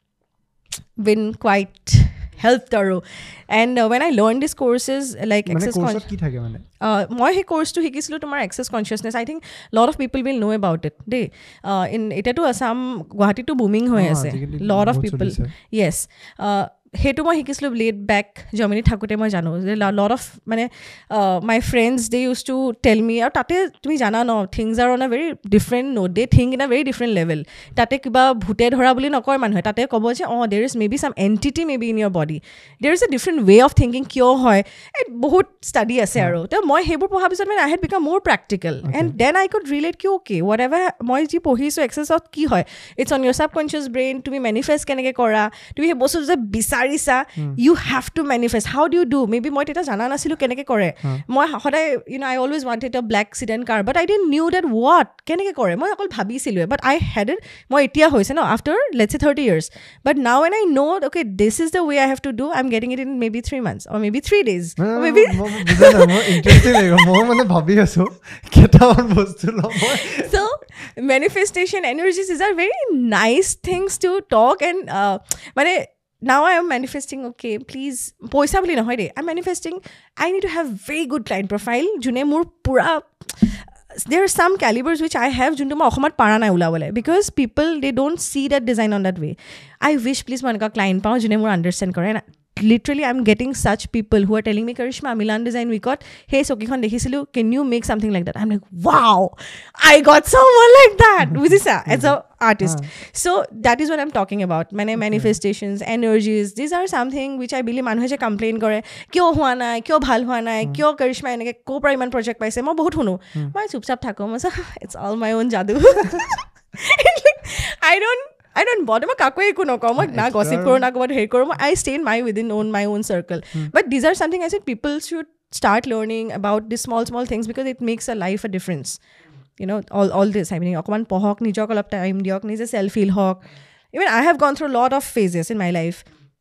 been quite helped আৰু and when I learned these courses like access কি থাকে মানে মই সেই কোৰ্চটো শিকিছিলোঁ তোমাৰ access consciousness I think lot of people will know about it দেই in এতিয়াতো আসাম গুৱাহাটীতো বুমিং হৈ আছে lot of people yes সেইটো মই শিকিছিলোঁ লেট বেক জাৰ্মানীত থাকোঁতে মই জানো যে লট অফ মানে my friends they use to tell me আৰু তাতে তুমি জানা ন things are on a very different note they think in a very different level তাতে কিবা ভূতে ধৰা বুলি নকয় মানুহে তাতে ক'ব যে there is may be some entity may be in your body there is a different way of thinking কিয় হয় বহুত ষ্টাডি আছে আৰু তো মই সেইবোৰ পঢ়াৰ পিছত মানে আই হেড বিকাম মোৰ practical and then I could relate কি অ'কে হোৱাট এভাৰ মই যি পঢ়িছোঁ এক্সেছত কি হয় it's on your subconscious brain তুমি মেনিফেষ্ট কেনেকৈ কৰা তুমি সেই বস্তুটো যে বিচাৰিছা you have to manifest how do you do maybe মই তেতিয়া জানা নাছিলোঁ কেনেকৈ কৰে মই সদায় I always wanted a black sedan car but I didn't knew that what কেনেকৈ কৰে মই অকল ভাবিছিলোঁ but I had it মই এতিয়া হৈছে ন after let's say 30 years but now when I know okay this is the way I have to do I'm getting it in maybe 3 months or maybe 3 days or maybe মই মানে ভাবি আছোঁ কেইটামান বস্তু ল'ম so manifestation energies these are very nice things to talk and মানে now I am manifesting okay please poisa boli nohoy de I'm manifesting I need to have very good client profile june mur pura there are some calibers which I have juntu ma okhomot para nai ulabole because people they don't see that design on that way I wish please manka client pao june mur understand kore na literally I'm getting such people who are telling me Karishma Milan Design Week got hey soki khon dekhisilu can you make something like that I'm like wow I got someone like that bujhisa as a artist so that is what I'm talking about mane manifestations energies these are something which I believe manhoje je complain kore kyo hua nai kyo bhal hua nai kyo Karishma eneke ko pra iman project paise moi bahut hunu moi chupchap thako moi it's all my own jadoo I don't bother মই কাকো একো নকওঁ মই না gossip কৰোঁ না ক'ৰবাত হেৰি কৰোঁ মই I stay in my own circle but these are something I said people should start learning about these small things because it makes a life a difference all this I mean অকণমান পঢ়ক নিজক অলপ time দিয়ক নিজে self heal হওক even I have gone through a lot of phases in my life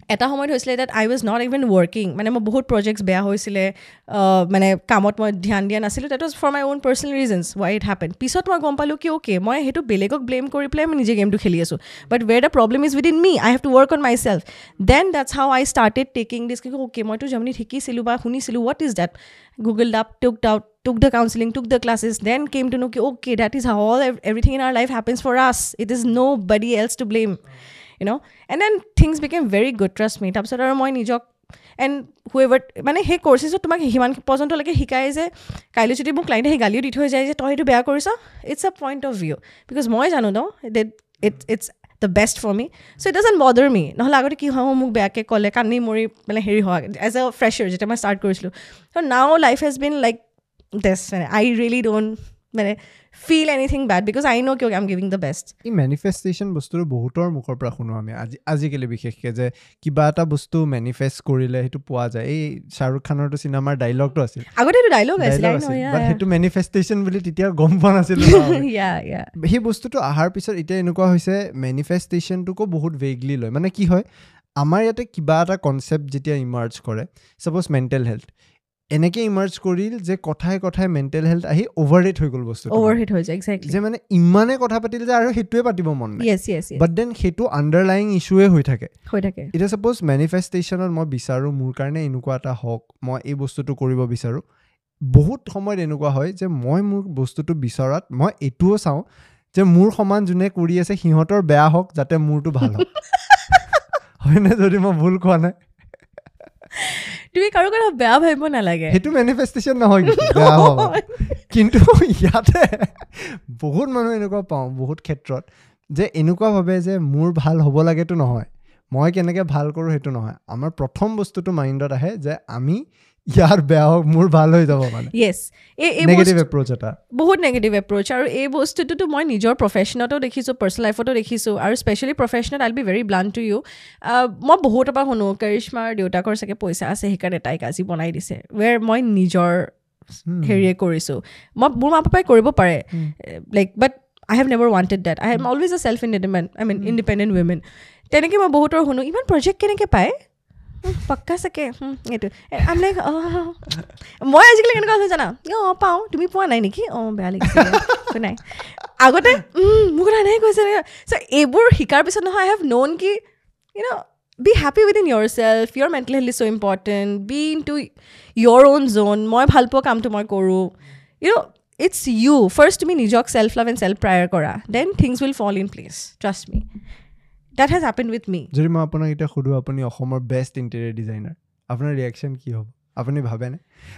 এটা সময়ত হৈছিলে that I was not even working মানে মই বহুত projects বেয়া হৈছিলে মানে কামত মই ধ্যান দিয়া নাছিলোঁ that was for my own personal reasons why it happened পিছত মই গম পালোঁ কি okay মই সেইটো বেলেগক blame কৰি পেলাই মই নিজে গেমটো খেলি আছোঁ but where the problem is within me I have to work on myself then that's how I started taking this okay মইতো জাৰ্মানীত শিকিছিলোঁ বা শুনিছিলোঁ what is that googled up took the counseling took the classes then came to know okay that is how everything in our life happens for us it is nobody else to blame you know and then things became very good trust me তাৰপিছত আৰু মই নিজক and whoever মানে সেই কোৰ্চেছত তোমাক হিমান পৰ্যন্তলৈকে শিকায় যে কাইলৈ যদি মোক ক্লাইণ্টে সেই গালিও দি থৈ যায় যে তই সেইটো বেয়া কৰিছ it's a point of view because মই জানো ন that it's the best for me so it doesn't bother me নহ'লে আগতে কি হয় মোক বেয়াকৈ ক'লে কান্দি মৰি মানে হেৰি হয় as a fresher যেতিয়া মই ষ্টাৰ্ট কৰিছিলোঁ so now life has been like this I really don't মানে feel anything bad because I know कि I'm giving the best এই manifestation বস্তুটো বহুতৰ মুখৰ পৰা শুনো আমি আজিকালি বিশেষকৈ যে কিবা এটা বস্তু manifest কৰিলে সেইটো পোৱা যায় এই শাহৰুখ খানৰটো চিনেমাৰ ডায়লগটো আছিল আগতে এইটো ডায়লগ আছিল বাট সেইটো manifestation বুলি তেতিয়া গম পোৱা নাছিলোঁ সেই বস্তুটো অহাৰ পিছত এতিয়া এনেকুৱা হৈছে manifestationটোকো বহুত ভেগলি লয় মানে কি হয় আমাৰ ইয়াতে কিবা এটা কনচেপ্ট যেতিয়া ইমাৰ্জ কৰে ছাপ'জ মেণ্টেল হেল্থ এনেকে ইমাৰ্জ কৰিল যে কথাই কথাই মেণ্টেল হেল্থ আহি অভাৰৰেট হৈ গ'ল বস্তু অভাৰৰেট হৈ যায় এক্সেক্টলি যে মানে ইমানে কথা পাতিল যে আৰু সেইটোৱে পাতিব মন নাই yes বাট দেন সেইটো আণ্ডাৰলাইং ইছ্যুৱে হৈ থাকে এতিয়া ছাপ'জ মেনিফেষ্টেশ্যনত মই বিচাৰোঁ মোৰ কাৰণে এনেকুৱা এটা হওক মই এই বস্তুটো কৰিব বিচাৰোঁ বহুত সময়ত এনেকুৱা হয় যে মই মোৰ বস্তুটো বিচৰাত মই এইটোও চাওঁ যে মোৰ সমান যোনে কৰি আছে সিহঁতৰ বেয়া হওক যাতে মোৰটো ভাল হওক হয়নে যদি মই ভুল কোৱা নাই তুমি কাৰো কাৰণে বেয়া ভাবিব নালাগে সেইটো মেনিফেষ্টেশ্যন নহয় বেয়া ভাবা কিন্তু ইয়াতে বহুত মানুহ এনেকুৱা পাওঁ বহুত ক্ষেত্ৰত যে এনেকুৱা ভাবে যে মোৰ ভাল হ'ব লাগেতো নহয় মই কেনেকৈ ভাল কৰোঁ সেইটো নহয় আমাৰ প্ৰথম বস্তুটো মাইণ্ডত আহে যে আমি ইয়াৰ বেয়া হওক মোৰ ভাল হৈ যাব মানে য়েছ নেগেটিভ এপ্ৰ'চ এটা বহুত নেগেটিভ এপ্ৰ'চ আৰু এই বস্তুটোতো মই নিজৰ প্ৰফেশ্যনতো দেখিছোঁ পাৰ্চনেল লাইফতো দেখিছোঁ আৰু স্পেচিয়েলি প্ৰফেশ্যনত I'll be very blunt to you মই বহুতৰ পৰা শুনো কৰিশ্মাৰ দেউতাকৰ চাগে পইচা আছে সেইকাৰণে তাইক আজি বনাই দিছে ৱেৰ মই নিজৰ হেৰিয়ে কৰিছোঁ মোৰ মা পাপাই কৰিব পাৰে like but I have never wanted that. I am always a independent women. তেনেকৈ মই বহুতৰ শুনো ইমান প্ৰজেক্ট কেনেকৈ পায় পক্কা চাগে এইটো I'm like মই আজিকালি কেনেকুৱা হৈছে জানা পাওঁ তুমি পোৱা নাই নেকি বেয়া লাগিছে নাই আগতে মোক নাই কৈছে চ' এইবোৰ শিকাৰ পিছত নহয় I have known কি be happy within yourself, your mental health is so important, be into your own zone, মই ভাল পোৱা কামটো মই কৰোঁ it's you first তুমি নিজক self love and self prior কৰা then things will fall in place trust me that has happened with me যদি মই আপোনাক এটা সুধো আপুনি অসমৰ বেষ্ট ইণ্টেৰিয়ৰ ডিজাইনাৰ আপোনাৰ ৰিয়েকশ্যন কি হ'ব আপুনি ভাবেনে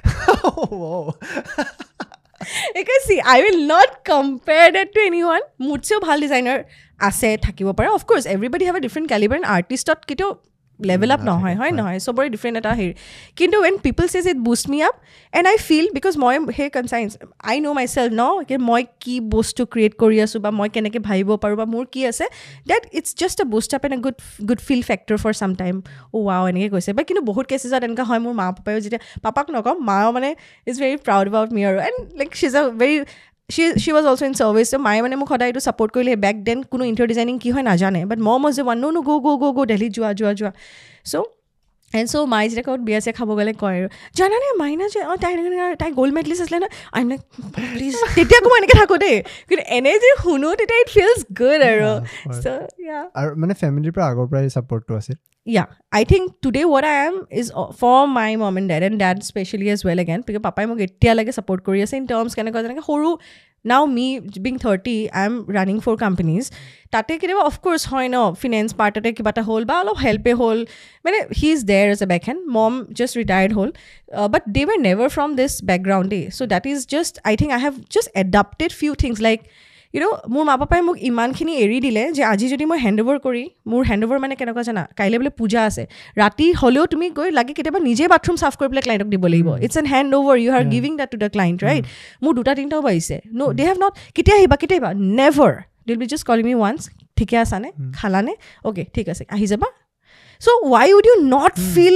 because see I will not compare that to anyone মুঠছেও ভাল ডিজাইনাৰ আছে থাকিব পাৰে of course everybody have a different caliber and artistত কেতিয়াও level up নহয় হয় নহয় সবৰে ডিফাৰেণ্ট এটা হেৰি কিন্তু when people says it boost me up and I feel because মই সেই কনচাইন্স I know myself ন যে মই কি বস্তু ক্ৰিয়েট কৰি আছোঁ বা মই কেনেকৈ ভাবিব পাৰোঁ বা মোৰ কি আছে that it's just a boost up and a good feel factor for some time wow এনেকৈ কৈছে বা কিন্তু বহুত কেছেছত এনেকুৱা হয় মোৰ মা পাপায়ো যেতিয়া পাপাক নকওঁ মাও মানে is very proud about me আৰু and like she's a very she was also in service so মায়ে মানে মোক সদায় এইটো ছাপোৰ্ট কৰিলে বেক দেন কোনো ইণ্টাৰিয়ৰ ডিজাইনিং কি হয় নাজানে বাট মম was the one no go Delhi যোৱা so and so মায়ে যেতিয়া ক'ত বিয়া চিয়া খাব গ'লে কয় আৰু জানানে মাইনা যে তাই গ'ল্ড মেডেলিষ্ট আছিলে ন I'm like প্লিজ তেতিয়া আকৌ মই এনেকৈ থাকোঁ দেই কিন্তু এনে যে শুনো তেতিয়া it feels good আৰু so yeah আৰু মানে ফেমিলিৰ পৰা আগৰ পৰাই ছাপোৰ্টটো আছে yeah I think today what I am is for my mom and dad especially as well again because papai মোক এতিয়ালৈকে support কৰি আছে in terms কেনেকুৱা যেনেকৈ সৰু now me being 30 I am running 4 companies তাতে কেতিয়াবা of course হয় ন finance partতে কিবা এটা হ'ল বা অলপ help হ'ল মানে he is there as a backhand mom just retired হ'ল but they were never from this background so that is just I think I have just adapted few things like মোৰ মা পাপাই মোক ইমানখিনি এৰি দিলে যে আজি যদি মই হেণ্ড অভাৰ কৰি মোৰ হেণ্ড অভাৰ মানে কেনেকুৱা জানা কাইলৈ বোলে পূজা আছে ৰাতি হ'লেও তুমি গৈ লাগে কেতিয়াবা নিজে বাথৰুম চাফ কৰি পেলাই ক্লাইণ্টক দিব লাগিব it's an hand over you are giving that to the client right মোৰ 2-3টাও বাজিছে ন দে হেভ নট কেতিয়া আহিবা never they will be just calling me once ঠিকে আছানে খালানে অ'কে ঠিক আছে আহি যাবা so' why would you not feel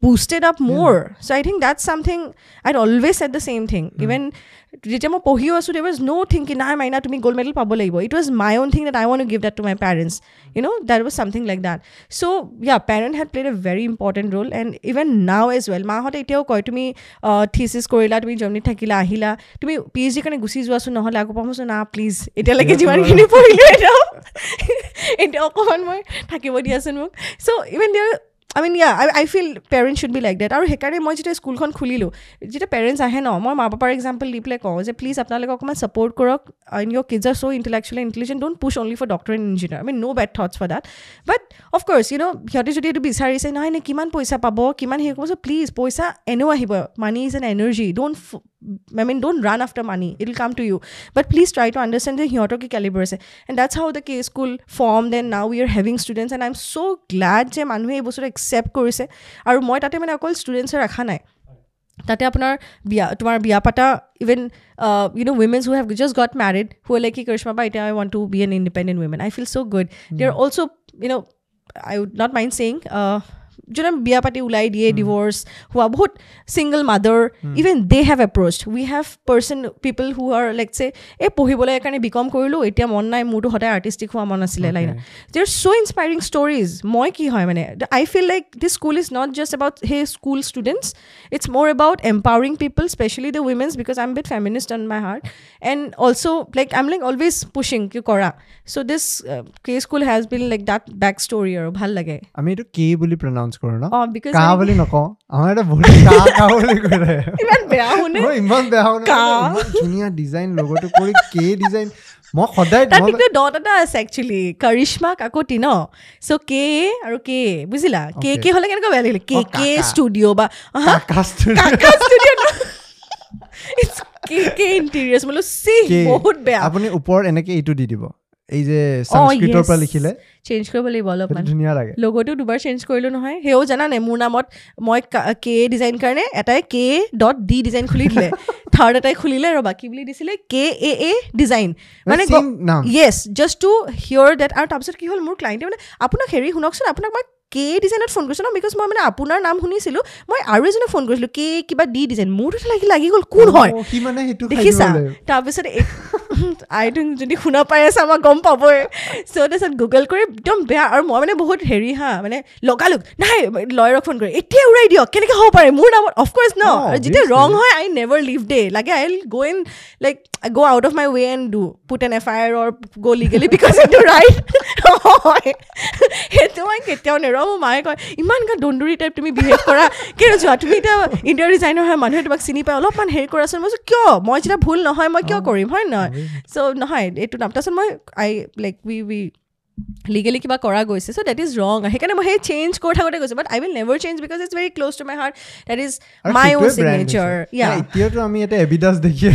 boosted up more. So I think that's something I'd always said the same thing. Even যেতিয়া মই পঢ়িও আছোঁ, there was no thinking, নাই মাইনা তুমি gold medal পাব লাগিব. It was my own thing that I want to give that to my parents. You know, that was something like that. So yeah, parent had played a very important role, and even now as well. মাহঁতে এতিয়াও কয় তুমি থিচিছ কৰিলা, তুমি জৰ্মানীত থাকিলা, আহিলা, তুমি PhD কাৰণে গুচি যোৱাচোন, নহ'লে আকৌ পামচোন না প্লিজ, এতিয়ালৈকে যিমানখিনি পঢ়িলোঁ এতিয়া অকণমান মই থাকিব দিয়াচোন মোক. So even there, I mean, yeah, I feel parents should be like that. আৰু সেইকাৰণে মই যেতিয়া স্কুলখন খুলিলোঁ, যেতিয়া পেৰেণ্টছ আহে ন, মই মা পাপাৰ এক্সাম্পল দি পেলাই কওঁ যে প্লিজ আপোনালোকে অকণমান ছাপৰ্ট কৰক. And your kids are so intellectually intelligent, don't push only for doctor and engineer. I mean, no bad thoughts for that. But of course, you know, সিহঁতে যদি এইটো বিচাৰিছে নহয় নে কিমান পইচা পাব, কিমান হেৰি কৰিব, প্লিজ পইচা এনেও আহিব. Money is an energy. Don't run after money. It will come to you. But please try to understand the সিহঁতৰ কি caliber আছে. And that's how the K school formed, and now we are having students. And I'm so glad যে মানুহে এই বস্তুটো accept কৰিছে. আৰু মই তাতে মানে অকল ষ্টুডেণ্টছৰ ৰাখা নাই, তাতে আপোনাৰ তোমাৰ বিয়া পাতা, even you know, women who have just got married, who are like, Karishma ba, I want to be an independent woman. I feel so good. They're also, you know, I would not mind saying, যোনে বিয়া পাতি ওলাই দিয়ে, divorce হোৱা বহুত single mother, even they have approached. We have people who are like say এই পঢ়িবলৈ কাৰণে বিকম কৰিলোঁ, এতিয়া মন নাই, মোৰতো সদায় আৰ্টিষ্টিক হোৱা মন আছিলে, like they are so' inspiring stories. মই কি হয় মানে, I feel like this school is not just about সেই school students, it's more about empowering people, specially the womens, because I am bit feminist on my heart, and also' like I am like always pushing কি কৰা. So' this K school has been like that back story, আৰু ভাল লাগে. আমি এইটো কে বুলি pronouns কৰোঁ ন, because কা বুলি নকওঁ, আমাৰ এটা বহুত কা বুলি কৰে, ইমান বেয়া শুনে, ইমান বেয়া শুনে, ইমান ধুনীয়া ডিজাইন লগতো কৰি কে ডিজাইন. মই সদায় তাত কিন্তু ডট এটা আছে একচুৱেলি, কৰিশ্মা কাকতি ন, চ' কে আৰু কে বুজিলা, কে হ'লে কেনেকুৱা বেয়া লাগিলে, কে ষ্টুডিঅ' বা কাকা ষ্টুডিঅ' কে ইণ্টেৰিয়ৰ্ছ, বোলো চি বহুত বেয়া. আপুনি ওপৰত এনেকে এইটো দি দিব, এই যে সংস্কৃতৰ পৰা লিখিলে চেঞ্জ কৰিব লাগিব অলপমান, ধুনীয়া লাগে. লগতো দুবাৰ চেঞ্জ কৰিলোঁ নহয়, সেয়াও জানানে মোৰ নামত মই কে ডিজাইন কাৰণে এটাই K.D ডিজাইন খুলি দিলে, থাৰ্ড এটাই খুলিলে আৰু বাকী বুলি দিছিলে KAA ডিজাইন, মানে yes just to hear that. আৰু তাৰপিছত কি হ'ল, মোৰ ক্লাইণ্টে মানে আপোনাক হেৰি শুনকচোন, আপোনাক মই কে ডিজাইনত ফোন কৰিছোঁ ন, বিকজ মই মানে আপোনাৰ নাম শুনিছিলোঁ, মই আৰু এজনক ফোন কৰিছিলোঁ কিবা ডি ডিজাইন, মোৰতো লাগি গ'ল কোন হয় দেখিছা. তাৰপিছত আই থিংক যদি শুনা পাই আছে আমাক গম পাবই. চ' তাৰপিছত গুগল কৰি একদম বেয়া, আৰু মই মানে বহুত হেৰি মানে লগালগ নাই লয়াৰক ফোন কৰি এতিয়া উৰাই দিয়ক, কেনেকৈ হ'ব পাৰে মোৰ নামত, অফক'ৰ্চ ন. আৰু যেতিয়া ৰং হয় আই নেভাৰ লিভ দে, লাগে I will go in like go out of my way and put an FIR or go legally because it's right. সেইটো মই কেতিয়াও নেৰো. মোৰ মায়ে কয় ইমান দণ্ডুৰি টাইপ তুমি বিহেভ কৰা, কিয় যোৱা তুমি এতিয়া ইণ্টাৰিয়ৰ ডিজাইনাৰ হয়, মানুহে তোমাক চিনি পায়, অলপমান হেৰি কৰাচোন. মই কিয়, মই যেতিয়া ভুল নহয় মই কিয় কৰিম, হয় নহয়. চ' নহয় এইটো নাম. তাৰপিছত মই লাইক উই লিগেলি কিবা কৰা গৈছে, চ' দেট ইজ ৰং. সেইকাৰণে মই সেই চেঞ্জ কৰি থাকোঁতে গৈছোঁ, but I will never change because it's very close to my heart, that is my own signature. এতিয়াতো আমি এটা এভিডেন্স দেখি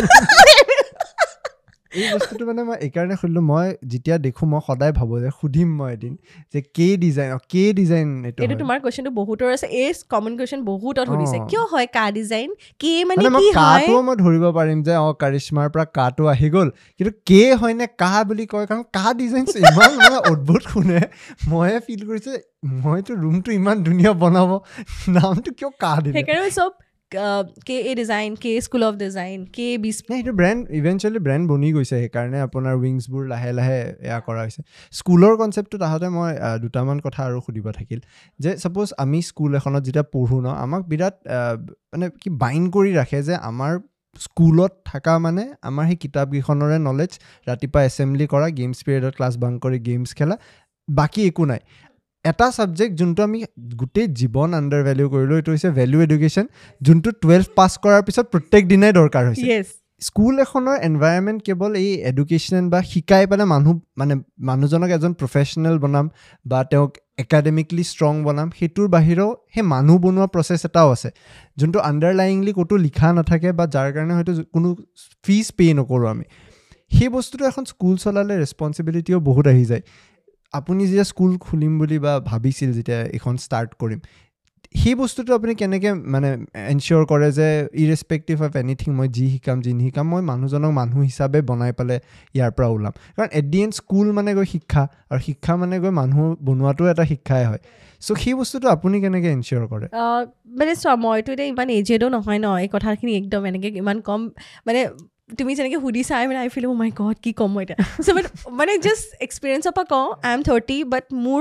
এই বস্তুটো মানে মই এইকাৰণে সুধিলোঁ, মই যেতিয়া দেখোঁ মই সদায় ভাবোঁ যে সুধিম মই এদিন যে কে ডিজাইন এইটো তোমাৰ কুৱেশ্যনটো বহুতৰ আছে, এই কমন কুৱেশ্যন বহুতত সুধিছে, কিয় হয় কা ডিজাইন, কে মানে কি হয়. কাটো মই ধৰিব পাৰিম যে কৰিশ্মাৰ পৰা কাটো আহি গ'ল, কিন্তু কে হয়নে কা বুলি কয়, কাৰণ কা ডিজাইন ইমান মানে অদ্ভুত শুনে. ময়ে ফিল কৰিছোঁ মইতো ৰুমটো ইমান ধুনীয়া বনাব, নামটো কিয় কা দিলে. সেইকাৰণে চব KA design, K school of design, KB এইটো ব্ৰেণ্ড ইভেঞ্চুৱেলি ব্ৰেণ্ড বনি গৈছে. সেইকাৰণে আপোনাৰ উইংছবোৰ লাহে লাহে এয়া কৰা হৈছে. স্কুলৰ কনচেপ্টটোত আহোঁতে মই দুটামান কথা আৰু সুধিব থাকিল যে ছাপ'জ আমি স্কুল এখনত যেতিয়া পঢ়োঁ ন, আমাক বিৰাট মানে কি বাইণ্ড কৰি ৰাখে যে আমাৰ স্কুলত থকা মানে আমাৰ সেই কিতাপকেইখনৰে নলেজ, ৰাতিপুৱা এছেম্বলি কৰা, গেমছ পিৰিয়ডত ক্লাছ বাংক কৰি গেমছ খেলা, বাকী একো নাই. এটা ছাবজেক্ট যোনটো আমি গোটেই জীৱন আণ্ডাৰ ভেলিউ কৰিলোঁ, এইটো হৈছে ভেলিউ এডুকেশ্যন, যোনটো 12 পাছ কৰাৰ পিছত প্ৰত্যেক দিনাই দৰকাৰ হৈছে. স্কুল এখনৰ এনভাইৰনমেণ্ট কেৱল এই এডুকেশ্যন বা শিকাই পেলাই মানুহজনক এজন প্ৰফেচনেল বনাম বা তেওঁক একাডেমিকলি ষ্ট্ৰং বনাম, সেইটোৰ বাহিৰেও সেই মানুহ বনোৱা প্ৰচেছ এটাও আছে, যোনটো আণ্ডাৰলাইংলি ক'তো লিখা নাথাকে বা যাৰ কাৰণে হয়তো কোনো ফিজ পে' নকৰোঁ আমি. সেই বস্তুটো এখন স্কুল চলালে ৰেছপনচিবিলিটিও বহুত আহি যায়. আপুনি যেতিয়া স্কুল খুলিম বুলি বা ভাবিছিল, যেতিয়া এইখন ষ্টাৰ্ট কৰিম, সেই বস্তুটো আপুনি কেনেকৈ মানে এনচিয়'ৰ কৰে যে ইৰেছপেক্টিভ অফ এনিথিং মই যি শিকাম মই মানুহজনক মানুহ হিচাপে বনাই পেলাই ইয়াৰ পৰা ওলাম? কাৰণ এট দি এণ্ড স্কুল মানে গৈ শিক্ষা, আৰু শিক্ষা মানে গৈ মানুহ বনোৱাটো এটা শিক্ষাই হয়। চ' সেই বস্তুটো আপুনি কেনেকৈ এনচিয়'ৰ কৰে? মানে চোৱা, মইতো এতিয়া ইমান এজেডো নহয় ন, এই কথাখিনি একদম এনেকৈ ইমান কম মানে তুমি যেনেকৈ সুধিছা, আই ফিল মাই গড কি ক'ম মই এতিয়া। চ' মানে জাষ্ট এক্সপিৰিয়েঞ্চৰ পৰা কওঁ, আই এম 30, বাট মোৰ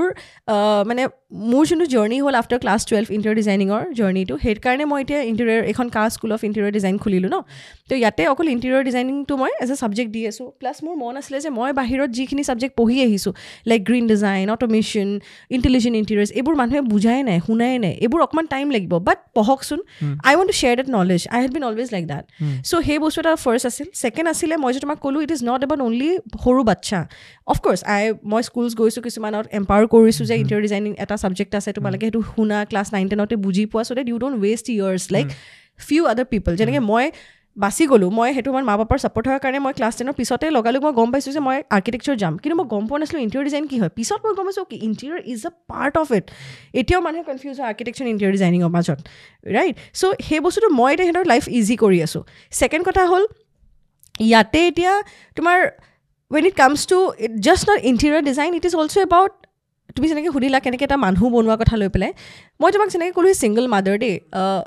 যোনটো জাৰ্ণি হ'ল আফটাৰ ক্লাছ 12 ইণ্টেৰিয়ৰ ডিজাইনিঙৰ জাৰ্ণিটো, সেইকাৰণে মই এতিয়া ইণ্টেৰিয়ৰ এখন Kaa school of interior design খুলিলোঁ ন। তো ইয়াতে অকল ইণ্টেৰিয়ৰ ডিজাইনিংটো মই এজ এ ছাবজেক্ট দি আছোঁ। প্লাছ মোৰ মন আছিলে যে মই বাহিৰত যিখিনি ছাবজেক্ট পঢ়ি আহিছোঁ, like green design, automation, intelligent interiors, এইবোৰ মানুহে বুজাই নাই, শুনাই নাই, এইবোৰ অকণমান টাইম লাগিব, বাট পঢ়কচোন। I want to share that knowledge, I had been always like that. So' সেই বস্তু এটা ফাৰ্ষ্ট আছিল। ছেকেণ্ড আছিলে, মই যে তোমাক ক'লোঁ, it is not about only সৰু বাচ্ছা। অফক'ৰ্ছ মই স্কুলছ গৈছোঁ, কিছুমানত এম্পাৱাৰ কৰিছোঁ যে ইণ্টেৰিয়ৰ ডিজাইনিং এটা ছাবজেক্ট আছে, তোমালোকে সেইটো শুনা, ক্লাছ 9-10 বুজি পোৱা, so' that you don't waste years like few other people. যেনেকৈ মই বাচি গ'লোঁ, মই সেইটো আমাৰ মা পাপাৰ ছাপৰ্ট হোৱাৰ কাৰণে মই ক্লাছ 10 পিছতে লগালোঁ, মই গম পাইছোঁ যে মই আৰ্কিটেক্সাৰ যাম, কিন্তু মই গম পোৱা নাছিলোঁ ইণ্টেৰিয়ৰ ডিজাইন কি হয়। পিছত মই গম পাইছোঁ কি interior is a part of it. এতিয়াও মানুহে কনফিউজ হয় আৰ্কিটেক্সাৰ ইণ্টেৰিয়ৰ ডিজাইনিঙৰ মাজত, ৰাইট? চ' সেই বস্তুটো মই এতিয়া সিহঁতৰ লাইফ ইজি কৰি আছোঁ। ছেকেণ্ড কথা হ'ল, ইয়াতে এতিয়া তোমাৰ when it comes to just not interior design, it is also about, তুমি যেনেকৈ সুধিলা কেনেকৈ এটা মানুহ বনোৱা কথা লৈ পেলাই, মই তোমাক যেনেকৈ ক'লোঁ ছিংগল মাদাৰ দেই,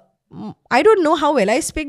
I don't know' how well I speak.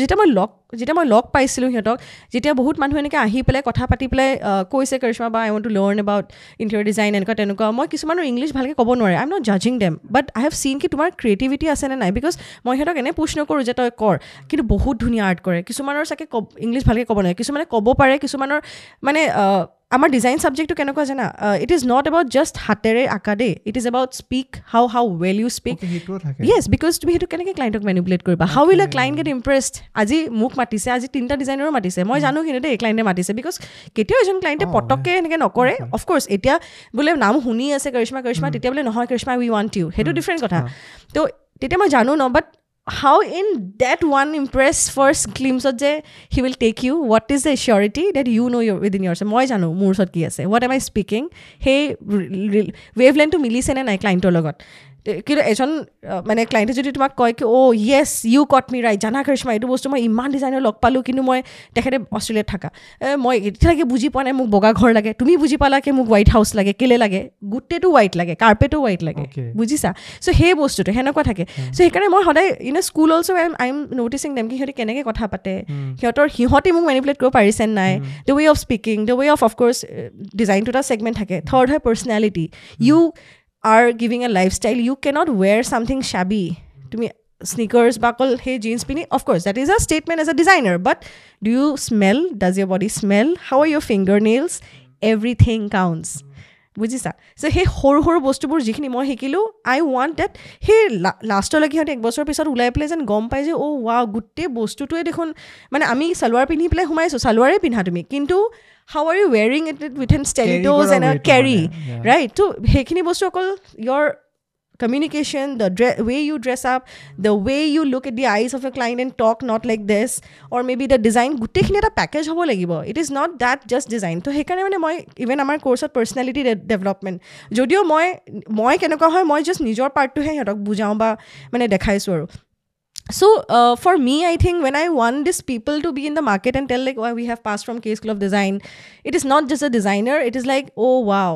যেতিয়া মই লগ পাইছিলোঁ সিহঁতক, যেতিয়া বহুত মানুহ এনেকৈ আহি পেলাই কথা পাতি পেলাই কৈছে কৰিশ্মা বা I want to learn about interior design এনেকুৱা তেনেকুৱা, মই কিছুমানৰ ইংলিছ ভালকৈ ক'ব নোৱাৰে, আই এম নট জাজিং them, but I have seen কি তোমাৰ ক্ৰিয়েটিভিটি আছেনে নাই, বিকজ মই সিহঁতক এনে পুছ নকৰোঁ যে তই কৰ, কিন্তু বহুত ধুনীয়া আৰ্ট কৰে। কিছুমানৰ চাগে ইংলিছ ভালকৈ ক'ব নোৱাৰে, কিছুমানে ক'ব পাৰে, কিছুমানৰ মানে আমাৰ ডিজাইন ছাবজেক্টটো কেনেকুৱা জানা, it is not about just হাতেৰে আঁকা দেই, it is about speak how well you speak. Yes, because তুমি সেইটো কেনেকৈ ক্লাইণ্টক মেনিপুলেট কৰিবা, how will a client get impressed. আজি মোক মাতিছে, আজি 3টা ডিজাইনাৰো মাতিছে, মই জানো কিন্তু দেই ক্লাইণ্টে মাতিছে, বিকজ কেতিয়াও এজন ক্লাইণ্টে পটককৈ এনেকৈ নকৰে। অফক'ৰ্ছ এতিয়া বোলে নাম শুনি আছে কৰিশ্মা, তেতিয়া বোলে নহয় কৰিশ্মা উই ৱান্ট ইউ, সেইটো ডিফাৰেণ্ট কথা। তো তেতিয়া মই জানো ন, বাট how in that one impress first glimpse of je he will take you, what is the surety that you know you're within yourself, moi janu mur sot ki ase, what am I speaking, hey wavelength to milise na nai client or logot। কিন্তু এজন মানে ক্লাইণ্টে যদি তোমাক কয় কি অ' য়েছ U কট মি right, জানা কৰিশ্মা এইটো বস্তু মই ইমান ডিজাইনাৰ লগ পালোঁ, কিন্তু মই তেখেতে অষ্ট্ৰেলিয়াত থাকা, মই এতিয়ালৈকে বুজি পোৱা নাই মোক বগা ঘৰ লাগে, তুমি বুজি পালা কি মোক হোৱাইট হাউচ লাগে, কেলে লাগে, গোটেইটো হোৱাইট লাগে, কাৰ্পেটো হোৱাইট লাগে, বুজিছা? চ' সেই বস্তুটো সেনেকুৱা থাকে। চ' সেইকাৰণে মই সদায় in a school also' I am noticing them কি সিহঁতে কেনেকৈ কথা পাতে, সিহঁতে মোক মেনিপুলেট কৰিব পাৰিছে নাই, the way of speaking, the way of of course ডিজাইনটো এটা ছেগমেণ্ট থাকে। থাৰ্ড হয় personality, you are giving a lifestyle, you cannot wear something shabby, tumi sneakers bakol hey jeans pini, of course that is a statement as a designer, but do you smell, does your body smell, how are your fingernails, everything counts, বুজিছা? চ' সেই সৰু সৰু বস্তুবোৰ যিখিনি মই শিকিলোঁ, আই want date সেই লাষ্টলৈকে সিহঁতে 1 বছৰ পিছত ওলাই পেলাই যেন গম পাই যে অ' ৱাও গোটেই বস্তুটোৱে দেখোন, মানে আমি চালৱাৰ পিন্ধি পেলাই সোমাইছোঁ, চালৱাৰে পিন্ধা তুমি, কিন্তু how are you wearing it within stilettos and a carry, right? So সেইখিনি বস্তু অকল your communication, the way you dress up, the way you look at the eyes of a client and talk not like this, or maybe the design, গোটেইখিনি এটা package হ'ব লাগিব, it is not that just design। তো সেইকাৰণে মানে মই even আমাৰ কোৰ্চত personality development, যদিও মই কেনেকুৱা হয়, মই জাষ্ট নিজৰ পাৰ্টটোহে সিহঁতক বুজাওঁ বা মানে দেখাইছোঁ আৰু। So for me, I think when I want these people to be in the market and tell like, oh, we have passed from K School of Design, it is not just a designer, it is like, oh wow,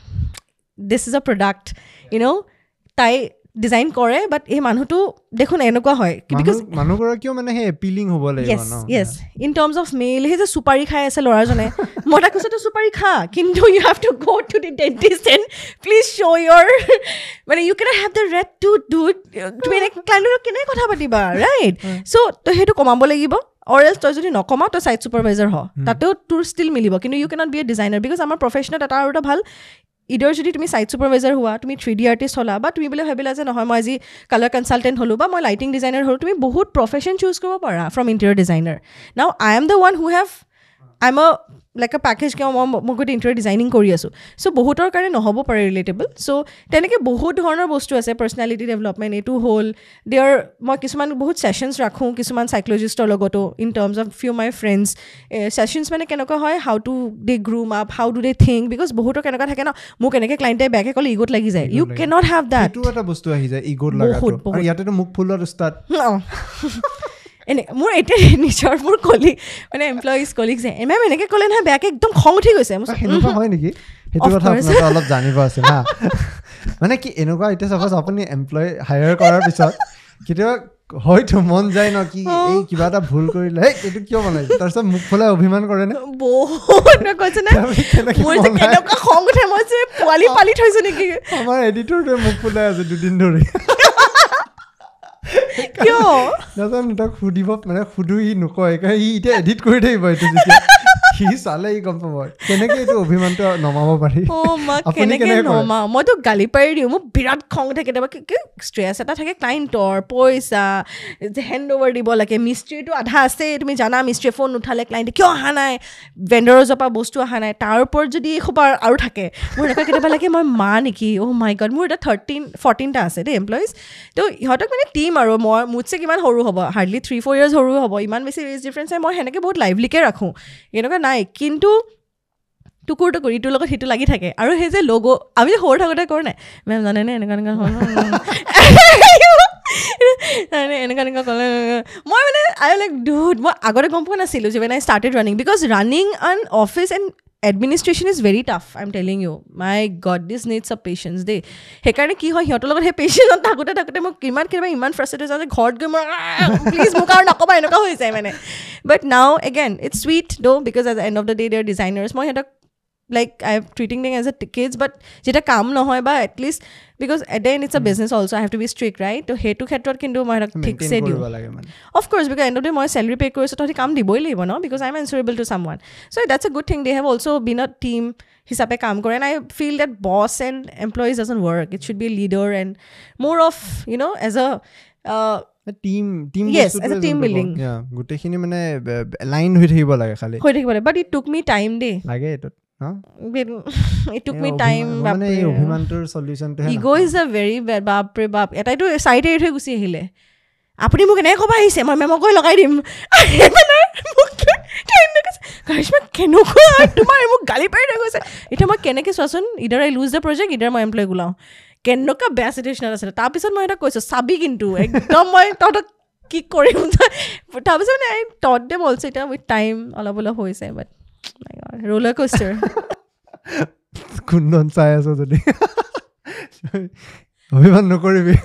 this is a product, you know, tai design কৰে, but এই মানুহটো দেখোন এনেকুৱা হয় because মানুহগৰাকীও মানে হে এপিলিং হ'ব লাগিব ন। yes in terms of male, হে যে সুপাৰি খাই আছে ল'ৰাজনে, মই তাক কৈছোঁ সুপাৰি খা, কিন্তু you have to go to the dentist and please show your মানে you cannot have the right to do it, তুমি এনে ক্লাইণ্টৰ কেনেকৈ কথা পাতিবা, right? so তো সেইটো কমাব লাগিব, or else তই যদি নকমাও তই ছাইট ছুপাৰভাইজাৰ হ, তাতেও তোৰ ষ্টিল মিলিব, কিন্তু you cannot be a designer, because আমাৰ প্ৰফেশ্যনত এটা আৰু এটা ভাল, ইডৰ যদি তুমি ছাইট ছুপাৰভাইজাৰ হোৱা, তুমি 3D আৰ্টিষ্ট হ'লা, বা তুমি বোলে ভাবিলা যে নহয় মই আজি কালাৰ কনচালটেণ্ট হ'লোঁ বা মই লাইটিং ডিজাইনাৰ হ'লোঁ, তুমি বহুত প্ৰফেশ্যন চুজ কৰিব পাৰা from interior designer. Now I am the one who have I'm a like a package ke মই গোটেই ইণ্টেৰিয়ৰ ডিজাইনিং কৰি আছোঁ চ' বহুতৰ কাৰণে নহ'ব পাৰে ৰিলেটেবল চ' তেনেকৈ বহুত ধৰণৰ বস্তু আছে পাৰ্চনেলিটি ডেভেলপমেণ্ট এইটো হ'ল মই কিছুমান বহুত ছেশ্যনছ ৰাখোঁ কিছুমান চাইকলজিষ্টৰ লগতো in terms of few my friends sessions মানে কেনেকুৱা হয় how to they groom up how do they think because বহুতৰ কেনেকুৱা থাকে ন মোক এনেকৈ ক্লাইণ্টে বেয়াকৈ ক'লে ইগোত লাগি যায় you can not have that এইটো এটা বস্তু আহি যায় ইগোত লগাটো আৰু ইয়াতেতো মুখ ফুলোৱাৰ উস্তাদ মোৰ এতিয়া নিজৰ মোৰ কলিগ মানে এমপ্লয়িজ কলিগ যে মেম এনেকৈ ক'লে নহয় বেয়াকৈ একদম খং উঠি গৈছে সেনেকুৱা হয় নেকি সেইটো কথা আপোনালোকে অলপ জানিব আছে না মানে কি এনেকুৱা এতিয়া চাপ'জ আপুনি এমপ্লয় হায়াৰ কৰাৰ পিছত কেতিয়াবা হয়তো মন যায় ন কি এই কিবা এটা ভুল কৰিলে এইটো কিয় বনাইছে তাৰপিছত মুখ ফুলাই অভিমান কৰে নে বহুত কৈছে নে মোৰ যে কেনেকুৱা খং উঠে মই যে পোৱালি পালি থৈছোঁ নেকি আমাৰ এডিটৰটোৱে মুখ ফুলাই আছে দুদিন ধৰি কিয় নাজানো তাক সুধিব মানে সুধো সি নকয় সি এতিয়া এডিট কৰি থাকিব এইটো যেতিয়া সি চালে সি গম পাব কেনেকৈ এইটো অভিমানটো নমাব পাৰি কেনেকৈ নমা মইতো গালি পাৰি দিওঁ মোৰ বিৰাট খং উঠে কেতিয়াবা কি ষ্ট্ৰেছ এটা থাকে ক্লাইণ্টৰ পইচা হেণ্ড অভাৰ দিব লাগে মিস্ত্ৰীটো আধা আছে তুমি জানা মিস্ত্ৰীয়ে ফোন নুঠালে ক্লাইণ্টে কিয় অহা নাই ভেণ্ডাৰৰ পৰা বস্তু অহা নাই তাৰ ওপৰত যদি এইসোপা আৰু থাকে মোৰ এনেকুৱা কেতিয়াবা লাগে মই মা নেকি অ' মাই গড মোৰ এটা 14টা আছে দেই এমপ্লয়িজ তো ইহঁতক মানে টিম আৰু মই মোতছে কিমান সৰু হ'ব হাৰ্ডলি 3-4 years সৰু হ'ব ইমান বেছি এজ ডিফাৰেঞ্চ মই সেনেকৈ বহুত লাইভলিকৈ ৰাখোঁ এনেকুৱা নাই কিন্তু টুকুৰ ইটোৰ লগত সিটো লাগি থাকে আৰু সেই যে লগো আমি যে সৰু থাকোঁতে কৰোঁ নাই মেম জানেনে এনেকুৱা এনেকুৱা ক'লে মই মানে আই লাইক ডুড মই আগতে গম পোৱা নাছিলোঁ যে when I started running because running an office and administration is very tough I am telling you my God this needs a patience দেই সেইকাৰণে কি হয় সিহঁতৰ লগত সেই পেচেঞ্চত থাকোঁতে মই কেতিয়াবা ইমান ফ্ৰাষ্ট্ৰেটেড হৈ যাওঁ যে ঘৰত গৈ মই প্লিজ মোক আৰু নক'বা এনেকুৱা হৈ যায় মানে but now again it's sweet though' because at the end of the day their designers মই সিহঁতক like I'm treating them as a kids but jeta kaam no hoy ba at least because at the end it's a business also I have to be strict right to hetu khetrot kintu moi thik se diu of course because end of the day moi salary pay korisu to kaam diboi libo no because I'm answerable to someone so that's a good thing they have also been a team hisabe kaam kore and I feel that boss and employees doesn't work it should be a leader and more of you know as a team yes as a team building yeah gutekhini mane aligned hoi thakibo lage khali but it took me time day lage eto it took me time মানে এই অভিমানটোৰ সলিউশনটো হে ego is a very bad বাপৰে বাপ এটাইতো side এৰি থৈ গুচি আহিলে আপুনি মোক এনেকৈ ক'ব আহিছে মই মেমক গৈ লগাই দিম কাৰিশ্মা কেনেকুৱা তোমাৰ মোক গালি পাৰি থৈ গৈছে এতিয়া মই কেনেকৈ চোৱাচোন either I lose the project either মই এমপ্লয় ওলাওঁ কেনেকুৱা বেয়া চিটুৱেশ্যনত আছিলে তাৰপিছত মই এটা কৈছোঁ চাবি কিন্তু একদম মই তহঁতক কি কৰিম তাৰপিছত মানে আই টট দেম অলছ' এতিয়া উইথ টাইম অলপ অলপ হৈছে বাট roller coaster কুন্দন চাই আছো যদি অভিমান নকৰিবি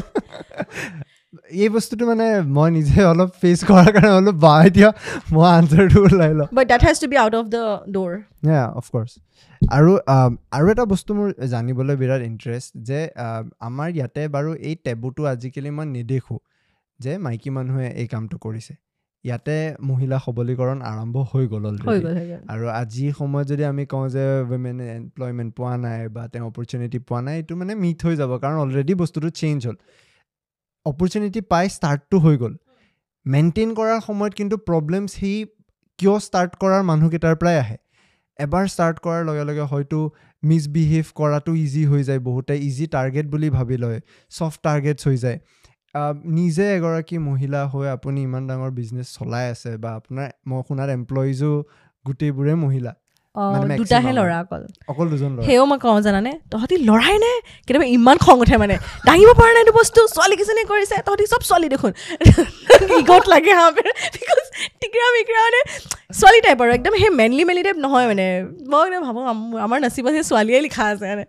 এই বস্তুটো মানে মই নিজে অলপ ফেচ কৰাৰ কাৰণে অলপ বাই দিয়া মই আনচাৰটো ওলাই লওঁ but that has to be out of the door yeah of course আৰু এটা বস্তু মোৰ জানিবলৈ বিৰাট ইণ্টাৰেষ্ট যে আমাৰ ইয়াতে বাৰু এই টেবুটো আজিকালি মই নেদেখোঁ যে মাইকী মানুহে এই কামটো কৰিছে ইয়াতে মহিলা সবলীকৰণ আৰম্ভ হৈ গ'ল আৰু আজি সময়ত যদি আমি কওঁ যে উইমেন এমপ্লয়মেণ্ট পোৱা নাই বা তেওঁ অপৰচুনিটি পোৱা নাই এইটো মানে মিথ হৈ যাব কাৰণ অলৰেডি বস্তুটো চেঞ্জ হ'ল অপৰচুনিটি পাই ষ্টাৰ্টটো হৈ গ'ল মেইনটেইন কৰাৰ সময়ত কিন্তু প্ৰব্লেমছ সি কিয় ষ্টাৰ্ট কৰাৰ মানুহকেইটাৰ পৰাই আহে এবাৰ ষ্টাৰ্ট কৰাৰ লগে লগে হয়তো মিছবিহেভ কৰাটো ইজি হৈ যায় বহুতে ইজি টাৰ্গেট বুলি ভাবি লয় ছফ্ট টাৰ্গেটছ হৈ যায় নিজে এগৰাকী মহিলা হৈ আপুনি ইমান ডাঙৰ বিজনেছ চলাই আছে বা আপোনাৰ মই শুনাৰ এমপ্লয়িজো গোটেইবোৰে মহিলা দুটাহে ল'ৰা অকল দুজন ল'ৰা সেও মই কওঁ জানানে তহঁতি ল'ৰাই নে কেতিয়াবা ইমান খং উঠে মানে দাঙিব পৰা নাই এইটো বস্তু ছোৱালীকেইজনীয়ে কৰিছে তহঁতি চব ছোৱালী দেখোন ইগত লাগে হা বিকজ টিকৰা মিকৰা মানে ছোৱালী টাইপ আৰু একদম সেই মেনলি টাইপ নহয় মানে মই ভাবোঁ আমাৰ নচিবত সেই ছোৱালীয়ে লিখা আছে মানে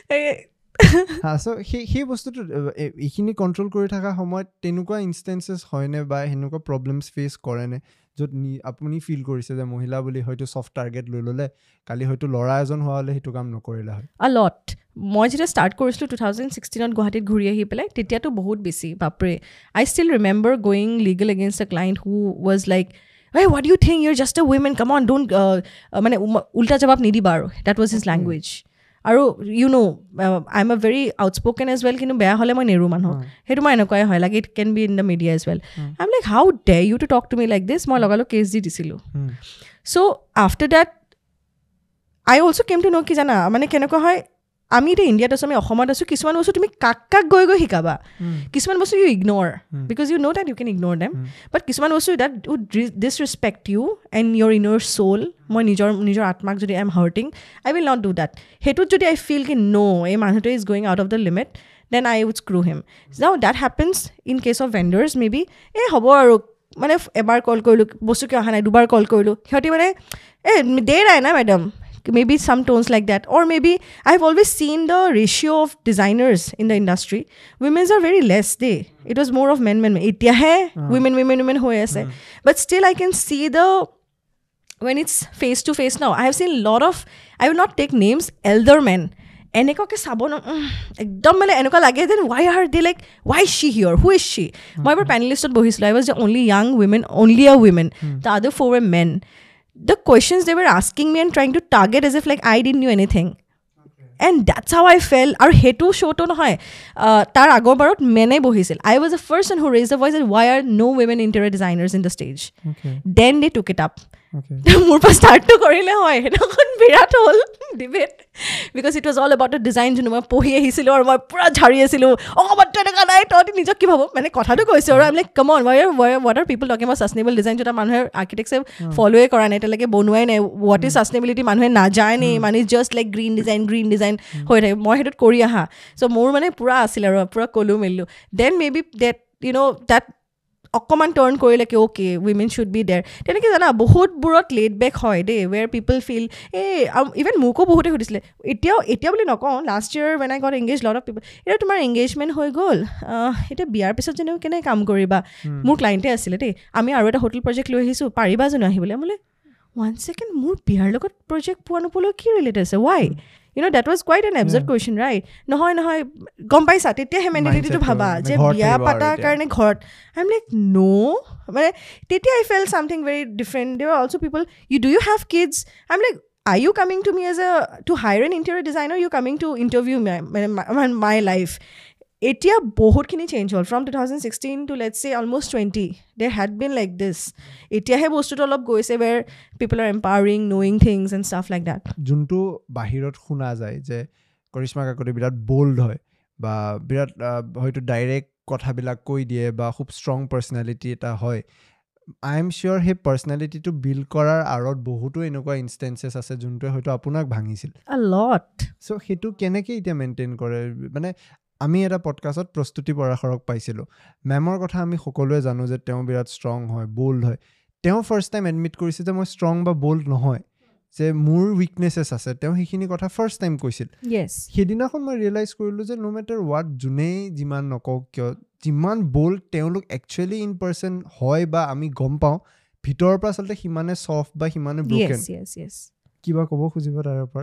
সেই বস্তুটো এইখিনি কণ্ট্ৰল কৰি থকা সময়ত তেনেকুৱা ইনষ্টেঞ্চেছ হয়নে বা সেনেকুৱা প্ৰব্লেমছ ফেচ কৰেনে য'ত আপুনি ফিল কৰিছে যে মহিলা বুলি হয়তো ছফ্ট টাৰ্গেট লৈ ল'লে কালি হয়তো ল'ৰা এজন হোৱা হ'লে সেইটো কাম নকৰিলে হয় লট মই যেতিয়া ষ্টাৰ্ট কৰিছিলোঁ 2016ত গুৱাহাটীত ঘূৰি আহি পেলাই তেতিয়াতো বহুত বেছি বাপৰে I still remember going legal against a client who was like hey what do you think you're just a woman come on don't মানে উল্টা জবাব নিদিবা আৰু that was his language আৰু you know I'm a very outspoken as well কিন্তু বেয়া হ'লে মই নেৰো মানুহক সেইটো মই এনেকুৱাই হয় like it can be in the media as well I'm like how dare you to talk to me like this মই লগালো কেছ দি দিছিলোঁ So after that, I also came to know ki jana mane keneko hoy আমি এতিয়া ইণ্ডিয়াত আছোঁ আমি অসমত আছোঁ কিছুমান বস্তু তুমি কাক গৈ শিকাবা কিছুমান বস্তু you ignore because you know' that you can ignore them but কিছুমান বস্তু that would disrespect you and your inner soul মই নিজৰ আত্মাক যদি I am hurting I will not do that সেইটোত যদি আই ফিল কি ন' এই মানুহটোৱে is going out of the limit then I would screw him now that happens in case of vendors may be হ'ব আৰু মানে এবাৰ কল কৰিলোঁ বস্তু কিয় অহা নাই দুবাৰ কল কৰিলোঁ সিহঁতি মানে দেৰ নাই না madam maybe some tones like that or maybe I've always seen the ratio of designers in the industry women's are very less it was more of men itya hai women hoye ase but still I can see when it's face to face now I have seen a lot of I will not take names elder men eneko ke sabon ekdom mane eneko lage then why are they like why is she here who is she moi ever panelist ot bohislo I was the only young women only a women the other four were men the questions they were asking me and trying to target as if like I didn't know anything and that's how I felt aru hetu show to nohoy tar agor barot mene bohisil I was the first one who raised the voice and why are no women interior designers in the stage then they took it up মোৰ পৰা ষ্টাৰ্টটো কৰিলে হয় সেইখন বিৰাট হ'ল debate because it was all about the design যোনটো মই পঢ়ি আহিছিলোঁ আৰু মই পূৰা ঝাৰি আছিলোঁ বাট এনেকুৱা নাই তহঁতি নিজক কি ভাব মানে কথাটো কৈছোঁ আৰু I am like come on what are people talking about sustainable design যোনটা মানুহে আৰ্কিটেক্টছে ফ'লোৱে কৰা নাই এতিয়ালৈকে বনোৱাই নাই হোৱাট ইজ ছাষ্টেইনেবিলিটি মানুহে নাজানে মানে জাষ্ট লাইক গ্ৰীণ ডিজাইন হৈ থাকে মই সেইটোত কৰি আহা চ' মোৰ মানে পূৰা আছিল আৰু পূৰা ক'লো মেলিলোঁ then may be that you know' that অকণমান টাৰ্ণ কৰিলে কি অ'কে উইমেন শ্বুড বি দেৰ তেনেকৈ জানা বহুতবোৰত লেট বেক হয় দেই ৱেৰ পিপল ফিল ইভেন মোকো বহুতে সুধিছিলে এতিয়া বুলি নকওঁ last year when I got engage lot of people এতিয়া তোমাৰ এংগেজমেণ্ট হৈ গ'ল এতিয়া বিয়াৰ পিছত যেনেও কেনেকৈ কাম কৰিবা মোৰ ক্লাইণ্টে আছিলে দেই আমি আৰু এটা হোটেল প্ৰজেক্ট লৈ আহিছোঁ পাৰিবা জানো আহিবলৈ বোলে ওৱান ছেকেণ্ড মোৰ বিয়াৰ লগত প্ৰজেক্ট পোৱা নোপোৱালৈ কি ৰিলেট আছে why you know that was quite an absurd question right নহয় গম পাইছা তেতিয়াহে মেণ্টেলিটিটো ভাবা যে বিয়া পাতাৰ কাৰণে ঘৰত আই এম লাইক no মানে তেতিয়া I felt something very different there were also people do you have kids I'm like are you coming to me as to hire an interior designer you coming to interview my life এতিয়া বহুতখিনি change হ'ল from 2016 to let's say almost 20 there had been like this এতিয়াহে বস্তুটো অলপ গৈছে where people are empowering knowing things and stuff like that যোনটো বাহিৰত শুনা যায় যে কৰিশ্মা কাকতি বিৰাট বোল্ড হয় বা বিৰাট হয়তো ডাইৰেক্ট কথাবিলাক কৈ দিয়ে বা খুব ষ্ট্ৰং পাৰ্চনেলিটি এটা হয় আই এম চিয়'ৰ সেই পাৰ্চনেলিটিটো বিল্ড কৰাৰ আঁৰত বহুতো এনেকুৱা ইনষ্টেঞ্চেছ আছে যোনটোৱে হয়তো আপোনাক ভাঙিছিল a lot চ' সেইটো কেনেকৈ এতিয়া মেইনটেইন কৰে মানে আমি এটা পডকাষ্টত প্ৰস্তুতি পৰাশৰক পাইছিলোঁ মেমৰ কথা আমি সকলোৱে জানো যে তেওঁ বিৰাট ষ্ট্ৰং হয় বোল্ড হয় তেওঁ ফাৰ্ষ্ট টাইম এডমিট কৰিছে যে মই ষ্ট্ৰং বা বোল্ড নহয় যে মোৰ উইকনেছেছ আছে তেওঁ সেইখিনি কথা ফাৰ্ষ্ট টাইম কৈছিল সেইদিনাখন মই ৰিয়েলাইজ কৰিলোঁ যে ন' মেটাৰ হোৱাট যোনেই যিমান নকওক কিয় যিমান বোল্ড তেওঁলোক একচুৱেলি ইন পাৰ্চন হয় বা আমি গম পাওঁ ভিতৰৰ পৰা আচলতে সিমানে ছফ্ট বা সিমানে ব্ৰকেন কিবা ক'ব খুজিব তাৰ ওপৰত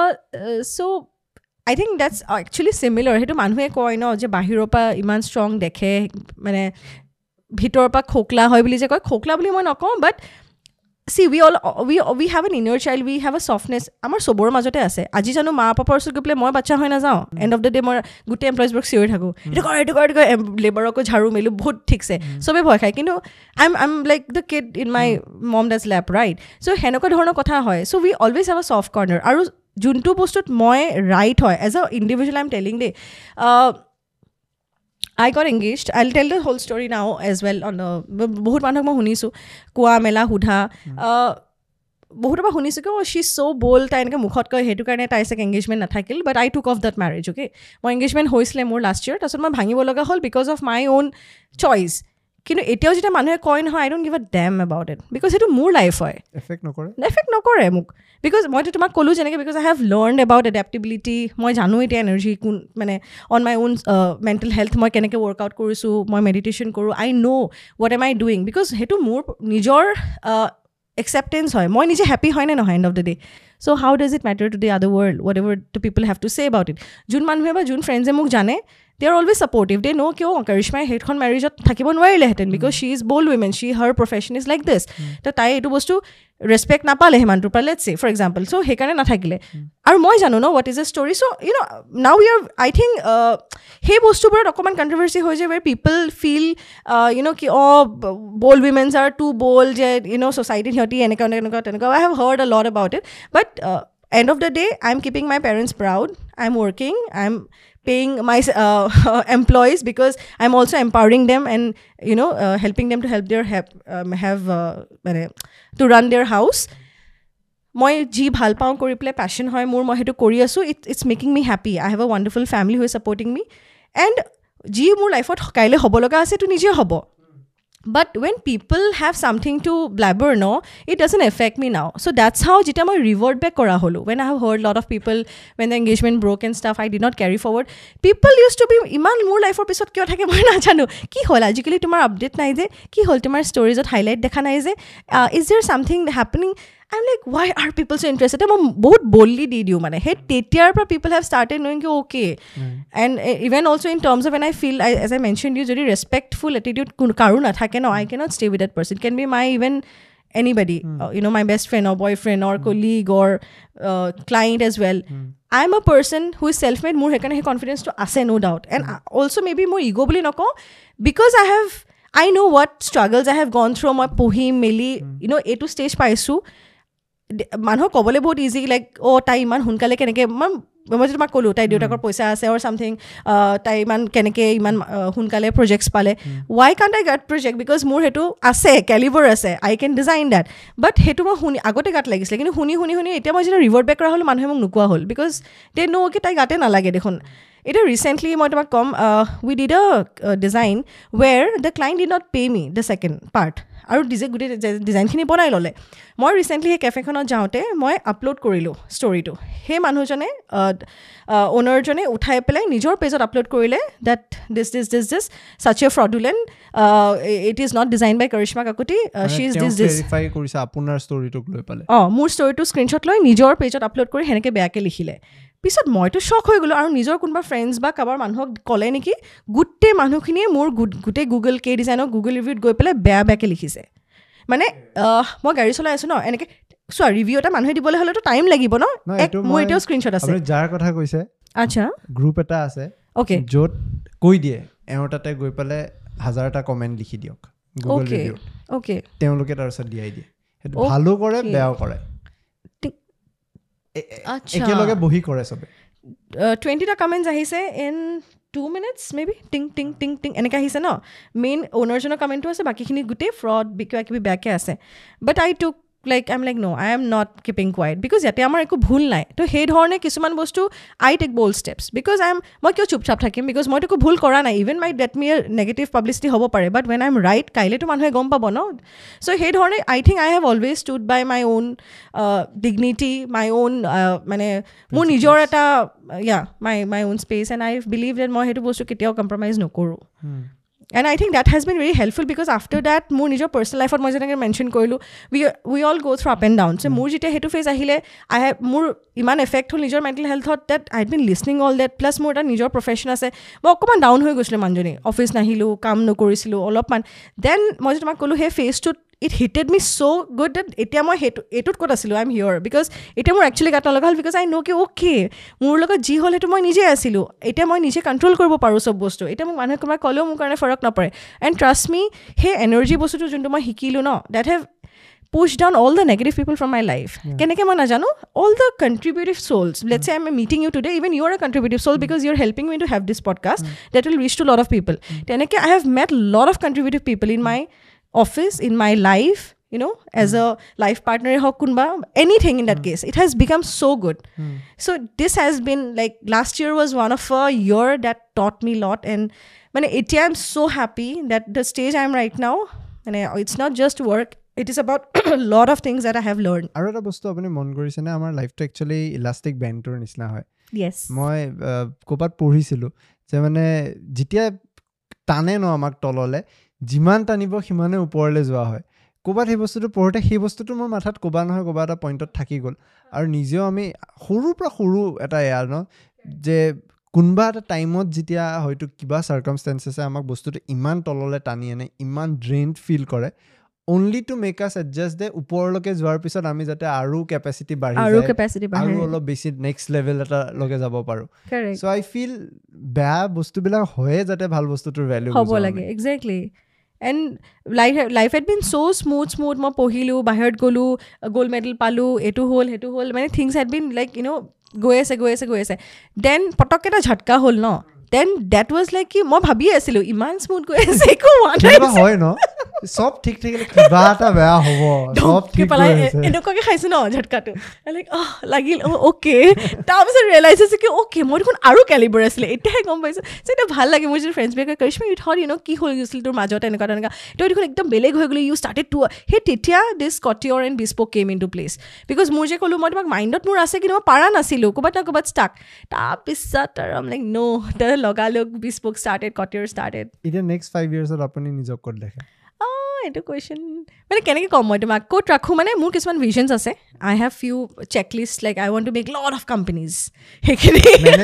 চ' I think that's actually similar সেইটো মানুহে কয় ন যে বাহিৰৰ পৰা ইমান ষ্ট্ৰং দেখে মানে ভিতৰৰ পৰা খোকলা হয় বুলি যে কয় খোকলা বুলি মই নকওঁ বাট see we have an inner child we have a softness আমাৰ চবৰ মাজতে আছে আজি জানো মা পাপাৰ ওচৰত গৈ পেলাই মই বাচ্চা হৈ নাযাওঁ এণ্ড অফ দ্য ডে মই গোটেই এমপ্লয়িজবোৰক চিঞৰি থাকোঁ এইটো কৰ লেবাৰকো ঝাৰু মেলো বহুত ঠিকছে চবেই ভয় খায় কিন্তু I am like the kid in my mom dad's lap right so' সেনেকুৱা ধৰণৰ কথা হয় so' we always have a soft corner আৰু যোনটো বস্তুত মই ৰাইট হয় as a individual I am telling দেই I got engaged. I'll tell the whole story now as well. বহুত মানুহক মই শুনিছোঁ কোৱা মেলা সোধা বহুতৰ পৰা শুনিছোঁ কি শ্বি ইজ চ' বোল্ড তাই এনেকৈ মুখত কয় সেইটো কাৰণে তাই চাগে এংগেজমেণ্ট নাথাকিল but I took off that marriage okay মই এংগেজমেণ্ট হৈছিলে মোৰ লাষ্ট ইয়েৰ তাৰপিছত মই ভাঙিব লগা হ'ল because of my own choice কিন্তু এতিয়াও যেতিয়া মানুহে কয় নহয় I don't give a damn about it because সেইটো মোৰ লাইফ হয় এফেক্ট নকৰে মোক বিকজ মইতো তোমাক ক'লোঁ যেনেকৈ because I have learn about adaptability মই জানো এতিয়া এনাৰ্জি কোন মানে on my own mental health মই কেনেকৈ ৱৰ্কআউট কৰিছোঁ মই মেডিটেশ্যন কৰোঁ I know' what am I doing because সেইটো মোৰ নিজৰ একচেপ্টেঞ্চ হয় মই নিজে হেপ্পী হয় নে নহয় end of the day so' how does it matter to the other world whatever the people have to say about it যোন মানুহে বা যোন ফ্ৰেণ্ডছে মোক জানে they are always supportive. They know ki oh Karishma headkhon marriage ot thakibo nowarileheten because she is bold woman, her profession is like this. To tai etu bostu respect na pale hemantur pa, let's say for example, so hekane na thakile aru moi janu no what is the story. So you know now we are, I think he bostu porot okoman controversy hoy je where people feel you know ki oh bold women are too bold, you know society hoti eneka eneka. I have heard a lot about it, but end of the day I'm keeping my parents proud. I'm working, I'm paying my employees because I'm also empowering them and you know helping them to help their have to run their house. Moi ji bhal pao kori pele passion hoy mur moi hetu kori asu, it's making me happy. I have a wonderful family who is supporting me, and ji mur life ot kaile hobo loga ase tu nije hobo. But when people have something to blabber, no, it doesn't affect me now. So that's how jita moi revert back kora holo. When I have heard a lot of people, when the engagement broke and stuff, I did not carry forward. People used to be iman more life or episode kyo thake moi na janu ki hol ajikali tumar update nai je, ki hol tumar stories ot highlight dekha nai je, is there something happening? I'm like, why are people so interested? I'm बहुत boldly did you mane hey tetiar pra people have started knowing ki okay. And even also in terms of when I feel as I mentioned you jodi respectful attitude karu na thake no, I cannot stay with that person. It can be my even anybody, you know, my best friend or boyfriend or colleague or client as well. I'm a person who is self-made, more hekane he confidence to ase no doubt. And also maybe more ego boli nako because I know what struggles I have gone through. My pohi meli, you know, a to stage paisu মানুহ ক'বলৈ বহুত easy, like অ' তাই ইমান সোনকালে কেনেকৈ, মই তোমাক ক'লোঁ তাই দেউতাকৰ পইচা আছে অৰ চামথিং, তাই ইমান কেনেকৈ ইমান সোনকালে প্ৰজেক্টছ পালে. Why can't I get project? Because মোৰ সেইটো আছে, কেলিবাৰ আছে, আই কেন ডিজাইন ডেট. বাট সেইটো মই আগতে গাত লাগিছিলে, কিন্তু শুনি এতিয়া মই যেতিয়া ৰিভাৰ্ট বেক কৰা হ'ল মানুহে মোক নোকোৱা হ'ল, বিকজ দে ন' কি তাই গাতে নালাগে দেখোন. এতিয়া ৰিচেণ্টলি মই তোমাক ক'ম, we did a design where the client did not pay' me the second part, আৰু গোটেই ডিজাইনখিনি বনাই ল'লে. মই ৰিচেণ্টলি সেই কেফেখনত যাওঁতে মই আপলোড কৰিলোঁ ষ্টৰিটো. সেই মানুহজনে অ'নাৰজনে উঠাই পেলাই নিজৰ পেজত আপলোড কৰিলে that this such a fraudulent, it is not design by Karishma Kakati, she is this আপোনাৰ ষ্টৰিটোক লৈ পেলাই মোৰ ষ্টৰিটো স্ক্ৰীনশ্বট লৈ নিজৰ পেজত আপলোড কৰি সেনেকৈ বেয়াকৈ লিখিলে. পিছত মইতো শ্বক হৈ গ'লোঁ, আৰু নিজৰ কোনোবা ফ্ৰেণ্ডছ বা কাৰোবাৰ মানুহক ক'লে নেকি, গোটেই মানুহখিনিয়ে মোৰ গোটেই গুগল কে ডিজাইনক গুগল ৰিভিউত গৈ পেলাই বেয়াকৈ লিখিছে. মানে মই গাড়ী চলাই আছোঁ ন, এনেকৈ চোৱা ৰিভিউ এটা মানুহে দিবলৈ হ'লেতো টাইম লাগিব ন. মোৰ এতিয়াও স্ক্ৰীনশ্বট আছে. যাৰ কথা কৈছে, আচ্ছা, গ্ৰুপ এটা আছে অ'কে, য'ত কৈ দিয়ে এওঁ তাতে গৈ পেলাই 1000টা কমেণ্ট লিখি দিয়ক গুগল ৰিভিউত, অ'কে, তেওঁলোকে তাৰপিছত দিয়াই দিয়ে. সেইটো ভালো কৰে বেয়াও কৰে, একেলগে বহি কৰে চবে. 20টা কমেণ্টছ আহিছে ইন 2 minutes মেবি, টিং টিং টিং টিং এনেকৈ আহিছে ন. মেইন অ'নাৰজনৰ কমেণ্টটো আছে, বাকীখিনি গোটেই ফ্ৰড কিবা কিবি বেয়াকৈ আছে. বাট আই টুক I'm like, no, I am not keeping quiet because ইয়াতে আমাৰ একো ভুল নাই. তো সেই ধৰণে কিছুমান বস্তু I take bold steps because মই কিয় চুপচাপ থাকিম, বিকজ মইতো একো ভুল কৰা নাই. Even my that me negative publicity হ'ব পাৰে, বাট when I'm right, কাইলৈতো মানুহে গম পাব ন. চ' সেই ধৰণে I think I have always stood by my own dignity, my own মানে মোৰ নিজৰ এটা my own space, and I believe that মই সেইটো বস্তু কেতিয়াও কম্প্ৰমাইজ নকৰোঁ. And I think that has been very helpful because after that, মোৰ নিজৰ personal life মই যেনেকৈ মেনশ্যন কৰিলোঁ, we all go through up and down. So মোৰ যেতিয়া সেইটো ফেজ আহিলে, মোৰ ইমান এফেক্ট হ'ল নিজৰ মেণ্টেল হেল্থত, that I had been listening all that, plus মোৰ এটা নিজৰ প্ৰফেশ্যন আছে. মই অকণমান ডাউন হৈ গৈছিলোঁ মানুহজনী, অফিচ নাহিলোঁ, কাম নকৰিছিলোঁ অলপমান. দেন মই যে তোমাক ক'লোঁ সেই ফেজটোত it hitted me so good that এতিয়া মই এইটোত ক'ত আছিলোঁ, I'm here, because এতিয়া মোৰ একচুৱেলি গাত নলগা হ'ল, because I know কি অ'কে মোৰ লগত যি হ'ল সেইটো মই নিজে আছিলোঁ, এতিয়া মই নিজে কণ্ট্ৰল কৰিব পাৰোঁ চব বস্তু. এতিয়া মোক মানুহে কোনোবাই ক'লেও মোৰ কাৰণে ফৰক নপৰে. এণ্ড ট্ৰাষ্ট মি, সেই এনাৰ্জি বস্তুটো যোনটো মই শিকিলোঁ ন, that have push down all the negative people from my life. Keneke মই নাজানো, all the contributive souls. Let's say I'm meeting you today, even you are a contributive soul because you're helping me to have this podcast that will reach to a lot of people. Keneke I have met a lot of contributive people in my office, in my life, you know, as a life partner ho kunba, anything in that case. It has become so good. So this has been like, last year was one of a year that taught me a lot, and I'm so happy that the stage I am right now, and it's not just work, it is about a lot of things that I have learned. আৰু এটা বস্তু আপুনি মন কৰিছে নে, আমাৰ লাইফটো actually elastic বেণ্ডৰ নিচিনা হয়. Yes. মই ক'ৰবাত পঢ়িছিলোঁ যে মানে যেতিয়া টানে ন আমাক তললে, যিমান টানিব সিমানে ওপৰলৈ যোৱা হয়. ক'ৰবাত সেই বস্তুটো পঢ়োঁতে সেই বস্তুটো মোৰ মাথাত ক'ৰবাত নহয় ক'ৰবাত এটা পইণ্টত থাকি গ'ল. আৰু নিজেও আমি সৰুৰ পৰা সৰু এটা এয়াৰ ন, যে কোনোবা এটা টাইমত যেতিয়া হয়তো কিবা চাৰ্কামষ্টেঞ্চেছে আমাক বস্তুটো ইমান তললৈ টানি আনে, ইমান ড্ৰেইনড ফিল কৰে, only to make us adjust the ওপৰলৈকে যোৱাৰ পিছত আমি যাতে আৰু কেপাচিটি বাঢ়ি যায় আৰু অলপ বেছি নেক্সট লেভেল এটা লগে যাব পাৰো. So I feel বেয়া বস্তুবিলাক হয়ে যাতে ভাল বস্তুটোৰ ভ্যালু হ'ব লাগে. Exactly. And life had been so smooth মই পঢ়িলো, বাহিৰত গ'লো, গোল্ড মেডেল পালো, এটো হ'ল হেটো হ'ল, মানে things had been like you know গৈ আছে. Then পটককে এটা ঝটকা হ'ল ন. Then that was like কি মই ভাবি আছিলো ইমান স্মুথ গৈ আছে একো হোৱা নাই. হয় ন, সব ঠিক থাকিলে কিবা এটা বেয়া হ'ব, সব ঠিক হৈ আছে. এনেকুৱাকে খাইছো ন ঝটকাটো, লাইক লাগিল অ'কে. তাৰপিছত ৰিয়েলাইজ হৈছে কি অ'কে মই দেখোন আৰু কেলিবাৰ আছিলে, এতিয়াহে গম পাইছোঁ. চ' এতিয়া ভাল লাগে মোৰ যদি ফ্ৰেণ্ডছ বিলাকে কৰিছোঁ ইউ থট ইউ ন কি হৈ গৈছিল তোৰ মাজত এনেকুৱা তই দেখোন একদম বেলেগ হৈ গ'লি, ইউ ষ্টাৰ্টেড টু সেই তেতিয়া this couture and bespoke came in to place. Because মোৰ যে ক'লোঁ মই তোমাক মাইণ্ডত মোৰ আছে কিন্তু মই পাৰা নাছিলোঁ, ক'ৰবাত না ক'ৰবাত ষ্টাক. তাৰপিছত আৰু আম লাইক ন' তই লগালগ বিস্পক ষ্টাৰ্টেড, কটিয়ৰ ষ্টাৰ্টেড. এতিয়া নেক্সট 5 yearsত আপুনি নিজক ক'ত দেখে? এইটো কুৱেশ্যন মানে কেনেকৈ ক'ম মই তোমাক, ক'ত ৰাখোঁ মানে মোৰ কিছুমান ভিজনছ আছে. I have few checklist like I want to make lot of companies. সেইখিনি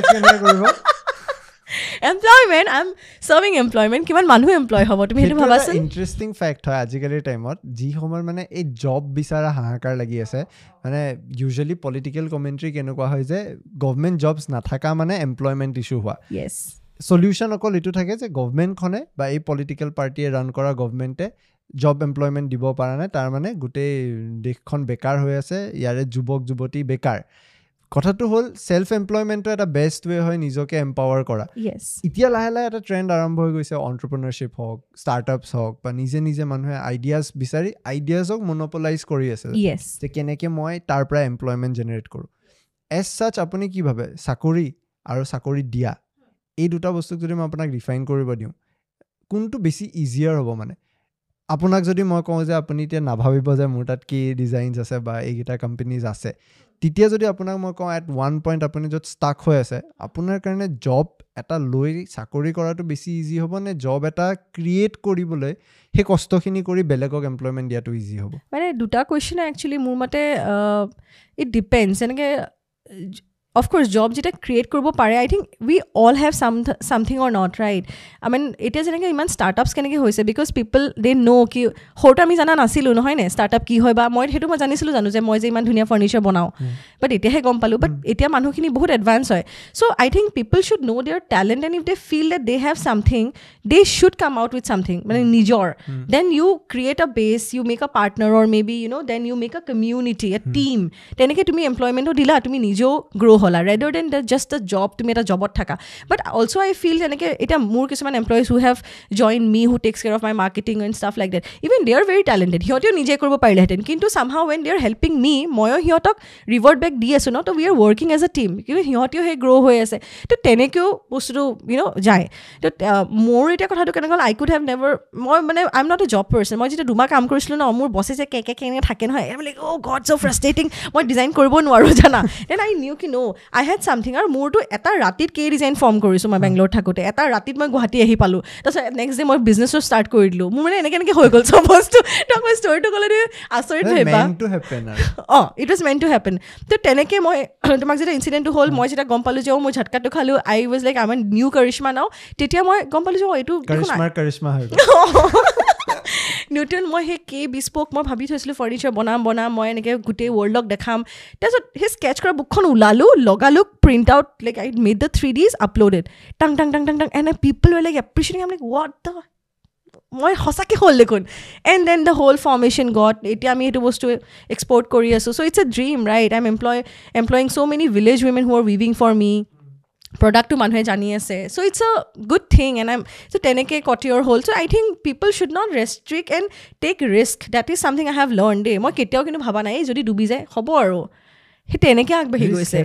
employment, I am serving employment. কিমান মানুহ এমপ্লয় হ'ব তুমি সেইটো ভাবাচোন. ইণ্টাৰেষ্টিং ফেক্ট হয় আজিকালিৰ টাইমত, যি সময়ত মানে এই জব বিচাৰা হাহাকাৰ লাগি আছে. মানে ইউজুৱেলি পলিটিকেল কমেণ্ট্ৰি কেনেকুৱা হয় যে গভমেণ্ট জবছ নাথাকা মানে এমপ্লয়মেণ্ট ইছ্যু হোৱা. য়েছ, সলিউশ্যন অকল এইটো থাকে যে গভমেণ্টখনে বা এই পলিটিকেল পাৰ্টিয়ে ৰান কৰা গভমেণ্টে জব এমপ্লয়মেণ্ট দিব পৰা নাই, তাৰ মানে গোটেই দেশখন বেকাৰ হৈ আছে, ইয়াৰে যুৱক যুৱতী বেকাৰ. কথাটো হ'ল ছেল্ফ এমপ্লয়মেণ্টটো এটা বেষ্ট ৱে হয় নিজকে এম্পাৱাৰ কৰা. এতিয়া লাহে লাহে এটা ট্ৰেণ্ড আৰম্ভ হৈ গৈছে, এণ্টাৰপ্ৰেনাৰশ্বিপ হওক, ষ্টাৰ্টআপছ হওক, বা নিজে মানুহে আইডিয়াছ বিচাৰি আইডিয়াছক মনোপলাইজ কৰি আছে যে কেনেকৈ মই তাৰ পৰা এমপ্লয়মেণ্ট জেনেৰেট কৰোঁ. এজ ছাচ আপুনি কি ভাবে চাকৰি আৰু চাকৰি দিয়া এই দুটা বস্তুক যদি মই আপোনাক ৰিফাইন কৰিব দিওঁ, কোনটো বেছি ইজিয়াৰ হ'ব? মানে আপোনাক যদি মই কওঁ যে আপুনি এতিয়া নাভাবিব যে মোৰ তাত কি ডিজাইনছ আছে বা এইকেইটা কোম্পানীজ আছে, তেতিয়া যদি আপোনাক মই কওঁ এট ওৱান পইণ্ট আপুনি য'ত ষ্টাক হৈ আছে, আপোনাৰ কাৰণে জব এটা লৈ চাকৰি কৰাটো বেছি ইজি হ'ব নে জব এটা ক্ৰিয়েট কৰিবলৈ সেই কষ্টখিনি কৰি বেলেগক এমপ্লয়মেণ্ট দিয়াটো ইজি হ'ব? মানে দুটা কুৱেশ্যন একচুৱেলি মোৰ মতে ইট ডিপেণ্ডছ. এনেকৈ অফক'ৰ্ছ জব যেতিয়া ক্ৰিয়েট কৰিব পাৰে, I think we all have something or not, right? I mean এতিয়া যেনেকৈ ইমান ষ্টাৰ্টআপছ কেনেকৈ হৈছে, বিকজ পিপল দে ন' কি সৰুতে আমি জানা নাছিলোঁ নহয় নে ষ্টাৰ্টআপ কি হয়, বা মই সেইটো মই জানো যে মই যে ইমান ধুনীয়া ফাৰ্নিচাৰ বনাওঁ, বাট এতিয়াহে গম পালোঁ. বাট এতিয়া মানুহখিনি বহুত এডভান্স হয়. So' I think people should know' their talent, and if they feel that they have something they should come out with something, মানে নিজৰ. Then you create a base, you make a partner, or maybe you know' then you make a community, a team. তেনেকৈ তুমি এমপ্লয়মেণ্টো দিলা, তুমি নিজেও grow' হ'লা, rather than just a job, তুমি এটা জবত থাকা. বাট অলছ' আই ফিল যেনেকৈ এতিয়া মোৰ কিছুমান employees who have join me, who takes care of my marketing and staff like that, even they are very talented, সিহঁতেও নিজে কৰিব পাৰিলেহেঁতেন, কিন্তু somehow when they are helping me, ময়ো সিহঁতক ৰিৱাৰ্ড বেক দি আছোঁ ন, ত' we are working as a team, কিন্তু সিহঁতেও সেই গ্ৰ' হৈ আছে. তো তেনেকৈও বস্তুটো যায়. তো মোৰ এতিয়া কথাটো কেনেকৈ হ'ল, আই কুড হেভ নেভাৰ, মই মানে I am not a job person. মই যেতিয়া 2 মাহ কাম কৰিছিলোঁ ন, মোৰ বছে যে কেনেকৈ থাকে নহয়, লাইক অ' গড চ' ফ্ৰাষ্ট্ৰেটিং, মই ডিজাইন কৰিব নোৱাৰোঁ জানা. দেন আই নিউ কি আই হেড ছামথিং. আৰু মোৰতো এটা ৰাতিত ডিজাইন ফৰ্ম কৰিছোঁ মই বেংগলোৰত থাকোঁতে, এটা ৰাতিত মই গুৱাহাটী আহি পালোঁ, তাৰপিছত নেক্সট ডে মই বিজনেছো ষ্টাৰ্ট কৰি দিলোঁ. মোৰ মানে এনেকৈ হৈ গ'ল চব বস্তু. তো মই ষ্টৰিটো ক'লে আচৰিত ভাবিবা, it was meant to happen. তো তেনেকৈ মই তোমাক যেতিয়া ইনচিডেণ্টটো হ'ল, মই যেতিয়া গম পালোঁ যে মই ঝটকাটো খালোঁ, I was like I am new Karishma now, তেতিয়া মই গম পালোঁ যে এইটো কৰিশ্মা হৈ গ'ল নিউটন. মই সেই বিস্পক মই ভাবি থৈছিলোঁ ফাৰ্নিচাৰ বনাম, মই এনেকৈ গোটেই ৱৰ্ল্ডক দেখাম. তাৰপিছত সেই স্কেচ কৰা বুকখন ওলালোঁ, লগালোঁ, print out, like I made the 3Ds, uploaded, tang and people were like appreciating. I am like what the, মই সঁচাকৈ হ'ল দেখোন. And then the whole formation got, এতিয়া আমি সেইটো বস্তু এক্সপৰ্ট কৰি আছোঁ. So' it's a dream, right? I am employing so' many village women who are weaving for me, প্ৰডাক্টটো মানুহে জানি আছে. So' it's a good thing, and so' তেনেকৈ কটিয়ৰ হ'ল. So' I think people should not restrict and take risk. That is something I have learn they. মই কেতিয়াও কিন্তু ভাবা নাই যদি ডুবি যায় হ'ব আৰু, সেই তেনেকৈ আগবাঢ়ি গৈছে.